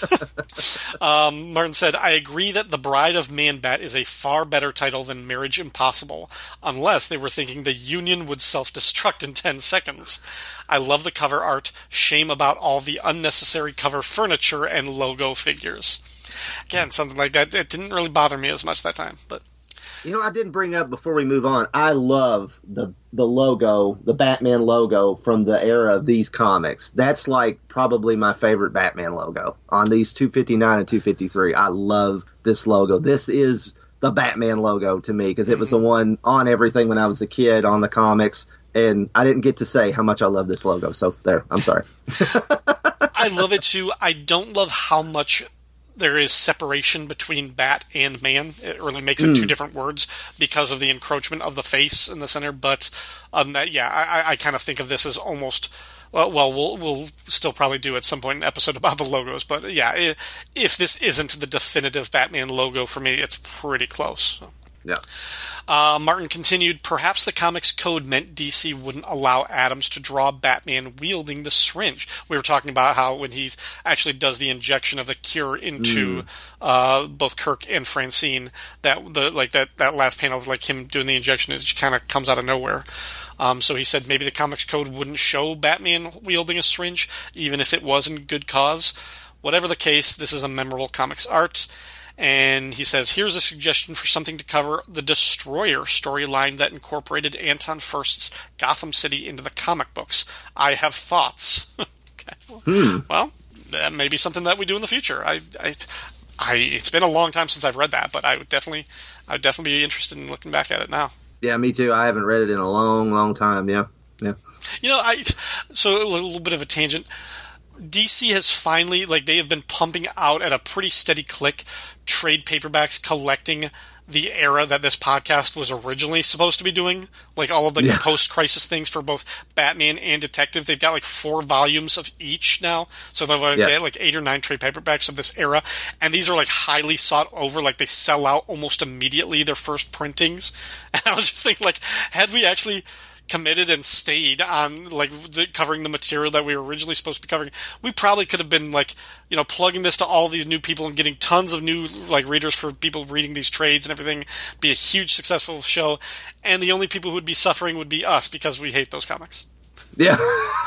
Martin said, I agree that The Bride of Man-Bat is a far better title than Marriage Impossible, unless they were thinking the Union would self-destruct in 10 seconds. I love the cover art. Shame about all the unnecessary cover furniture and logo figures. Again, something like that. It didn't really bother me as much that time, but I didn't bring up before we move on. I love the logo, the Batman logo from the era of these comics. That's like probably my favorite Batman logo on these 259 and 253. I love this logo. This is the Batman logo to me because it was the one on everything when I was a kid on the comics, and I didn't get to say how much I love this logo. So there, I'm sorry. I love it too. I don't love how much there is separation between Bat and Man. It really makes it two different words because of the encroachment of the face in the center. But I kind of think of this as almost. Well, we'll still probably do at some point an episode about the logos. But yeah, if this isn't the definitive Batman logo for me, it's pretty close. So. Yeah. Martin continued, perhaps the comics code meant DC wouldn't allow Adams to draw Batman wielding the syringe. We were talking about how when he actually does the injection of the cure into both Kirk and Francine, that last panel of like him doing the injection, it just kind of comes out of nowhere. So he said maybe the comics code wouldn't show Batman wielding a syringe, even if it was in good cause. Whatever the case, this is a memorable comics art. And he says, here's a suggestion for something to cover the Destroyer storyline that incorporated Anton Furst's Gotham City into the comic books. I have thoughts. Okay. Well, that may be something that we do in the future. It's been a long time since I've read that, but I would definitely be interested in looking back at it now. Yeah, me too. I haven't read it in a long, long time. Yeah. So a little bit of a tangent. DC has finally, they have been pumping out at a pretty steady click trade paperbacks collecting the era that this podcast was originally supposed to be doing. Like all of the post-crisis things for both Batman and Detective. They've got 4 volumes of each now. So they have 8 or 9 trade paperbacks of this era. And these are highly sought over. They sell out almost immediately, their first printings. And I was just thinking, had we actually committed and stayed on covering the material that we were originally supposed to be covering, we probably could have been plugging this to all these new people and getting tons of new readers for people reading these trades and everything, be a huge successful show, and the only people who would be suffering would be us because we hate those comics. Yeah.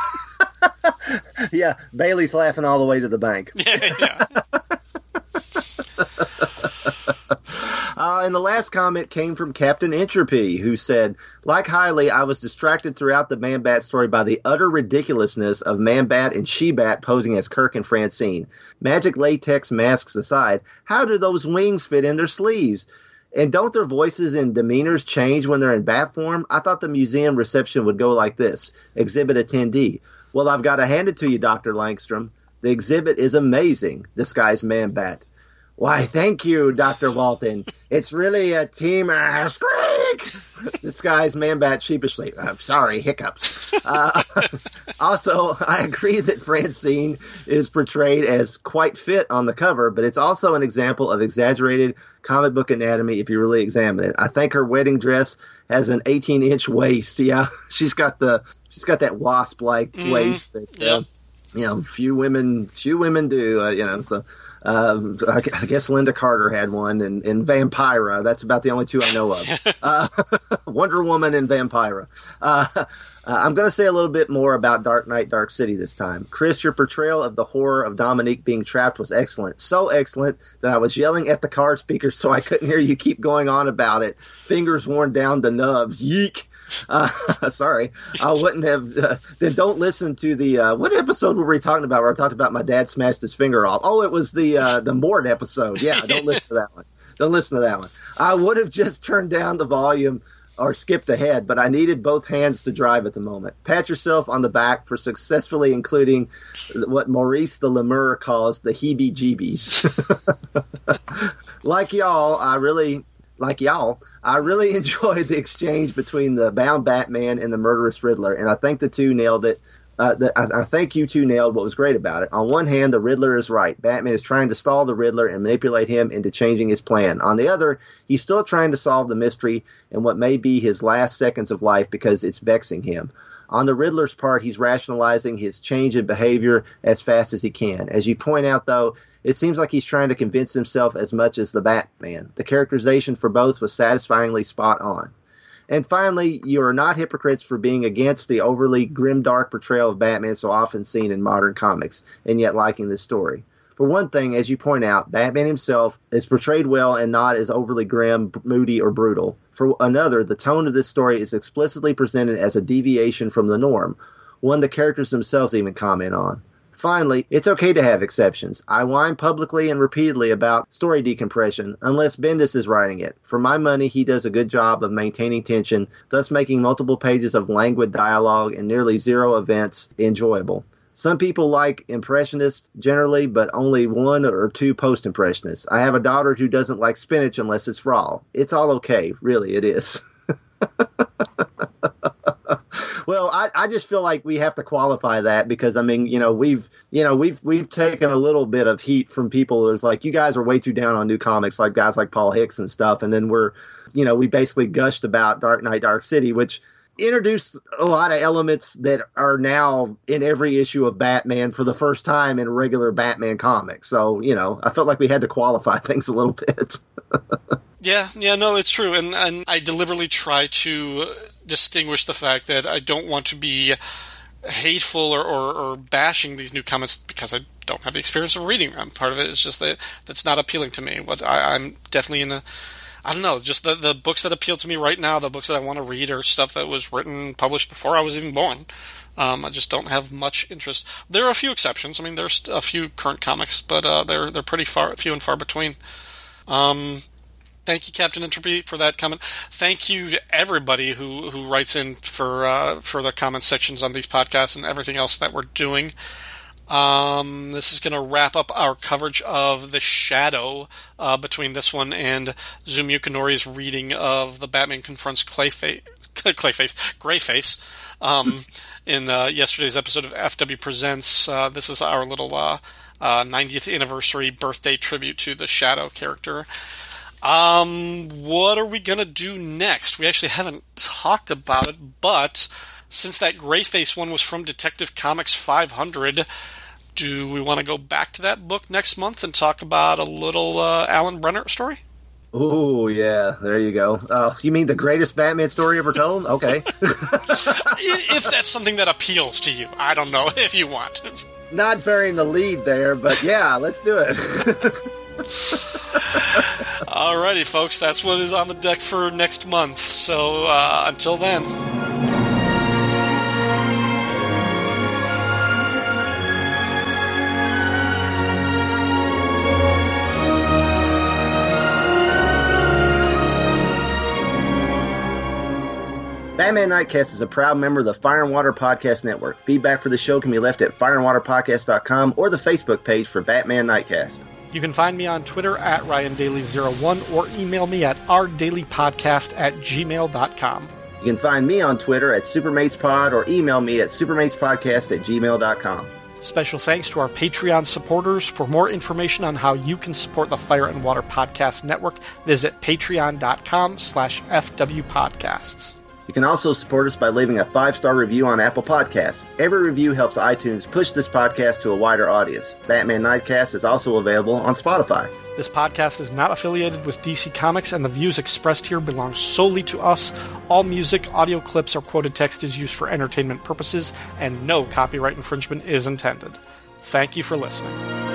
Yeah, Bailey's laughing all the way to the bank. Yeah. And the last comment came from Captain Entropy, who said, like Hailey, I was distracted throughout the Man-Bat story by the utter ridiculousness of Man-Bat and She-Bat posing as Kirk and Francine. Magic latex masks aside, how do those wings fit in their sleeves? And don't their voices and demeanors change when they're in bat form? I thought the museum reception would go like this. Exhibit attendee. Well, I've got to hand it to you, Dr. Langstrom. The exhibit is amazing, disguised Man-Bat. Why, thank you, Dr. Walton. It's really a team squeak! Disguised Man-Bat sheepishly. I'm sorry, hiccups. Also, I agree that Francine is portrayed as quite fit on the cover, but it's also an example of exaggerated comic book anatomy if you really examine it. I think her wedding dress has an 18-inch waist. Yeah, she's got that wasp-like waist that few women do. So. I guess Linda Carter had one, and Vampira. That's about the only two I know of. Wonder Woman and Vampira. I'm going to say a little bit more about Dark Knight, Dark City this time. Chris, your portrayal of the horror of Dominique being trapped was excellent. So excellent that I was yelling at the car speakers so I couldn't hear you keep going on about it. Fingers worn down the nubs. Yeek. Sorry, I wouldn't have. Then don't listen to the what episode were we talking about? Where I talked about my dad smashed his finger off. Oh, it was the Mort episode. Yeah, don't listen to that one. Don't listen to that one. I would have just turned down the volume or skipped ahead, but I needed both hands to drive at the moment. Pat yourself on the back for successfully including what Maurice the Lemur calls the heebie-jeebies. Like y'all, I really enjoyed the exchange between the bound Batman and the murderous Riddler, and I think the two nailed it. I think you two nailed what was great about it. On one hand, the Riddler is right. Batman is trying to stall the Riddler and manipulate him into changing his plan. On the other, he's still trying to solve the mystery in what may be his last seconds of life because it's vexing him. On the Riddler's part, he's rationalizing his change in behavior as fast as he can. As you point out, though, it seems like he's trying to convince himself as much as the Batman. The characterization for both was satisfyingly spot on. And finally, you are not hypocrites for being against the overly grimdark portrayal of Batman so often seen in modern comics, and yet liking this story. For one thing, as you point out, Batman himself is portrayed well and not as overly grim, moody, or brutal. For another, the tone of this story is explicitly presented as a deviation from the norm, one the characters themselves even comment on. Finally, it's okay to have exceptions. I whine publicly and repeatedly about story decompression, unless Bendis is writing it. For my money, he does a good job of maintaining tension, thus making multiple pages of languid dialogue and nearly zero events enjoyable. Some people like impressionists generally, but only one or two post-impressionists. I have a daughter who doesn't like spinach unless it's raw. It's all okay. Really, it is. Well, I just feel like we have to qualify that because, I mean, we've taken a little bit of heat from people who's like, you guys are way too down on new comics, like guys like Paul Hicks and stuff. And then we basically gushed about Dark Knight, Dark City, which introduced a lot of elements that are now in every issue of Batman for the first time in a regular Batman comic. So, I felt like we had to qualify things a little bit. Yeah, no, it's true. And I deliberately try to distinguish the fact that I don't want to be hateful or bashing these new comics because I don't have the experience of reading them. Part of it is just that that's not appealing to me. What I'm definitely I don't know, just the books that appeal to me right now, the books that I want to read are stuff that was written, published before I was even born. I just don't have much interest. There are a few exceptions. I mean, there's a few current comics, but they're pretty few and far between. Thank you, Captain Entropy, for that comment. Thank you to everybody who writes in for the comment sections on these podcasts and everything else that we're doing. This is going to wrap up our coverage of The Shadow between this one and Zum Yukinori's reading of The Batman Confronts Grayface in yesterday's episode of FW Presents. This is our little 90th anniversary birthday tribute to the Shadow character. What are we going to do next? We actually haven't talked about it, but since that Grayface one was from Detective Comics 500, do we want to go back to that book next month and talk about a little Alan Brenner story? Oh, yeah, there you go. You mean the greatest Batman story ever told? Okay. If that's something that appeals to you. I don't know if you want. Not bearing the lead there, but yeah, let's do it. Alrighty, folks, that's what is on the deck for next month. So until then. Batman Nightcast is a proud member of the Fire and Water Podcast Network. Feedback for the show can be left at fireandwaterpodcast.com or the Facebook page for Batman Nightcast. You can find me on Twitter at RyanDaily01 or email me at rdailypodcast@gmail.com. You can find me on Twitter at SupermatesPod or email me at supermatespodcast@gmail.com. Special thanks to our Patreon supporters. For more information on how you can support the Fire and Water Podcast Network, visit patreon.com/FWPodcasts. You can also support us by leaving a 5-star review on Apple Podcasts. Every review helps iTunes push this podcast to a wider audience. Batman Nightcast is also available on Spotify. This podcast is not affiliated with DC Comics, and the views expressed here belong solely to us. All music, audio clips, or quoted text is used for entertainment purposes, and no copyright infringement is intended. Thank you for listening.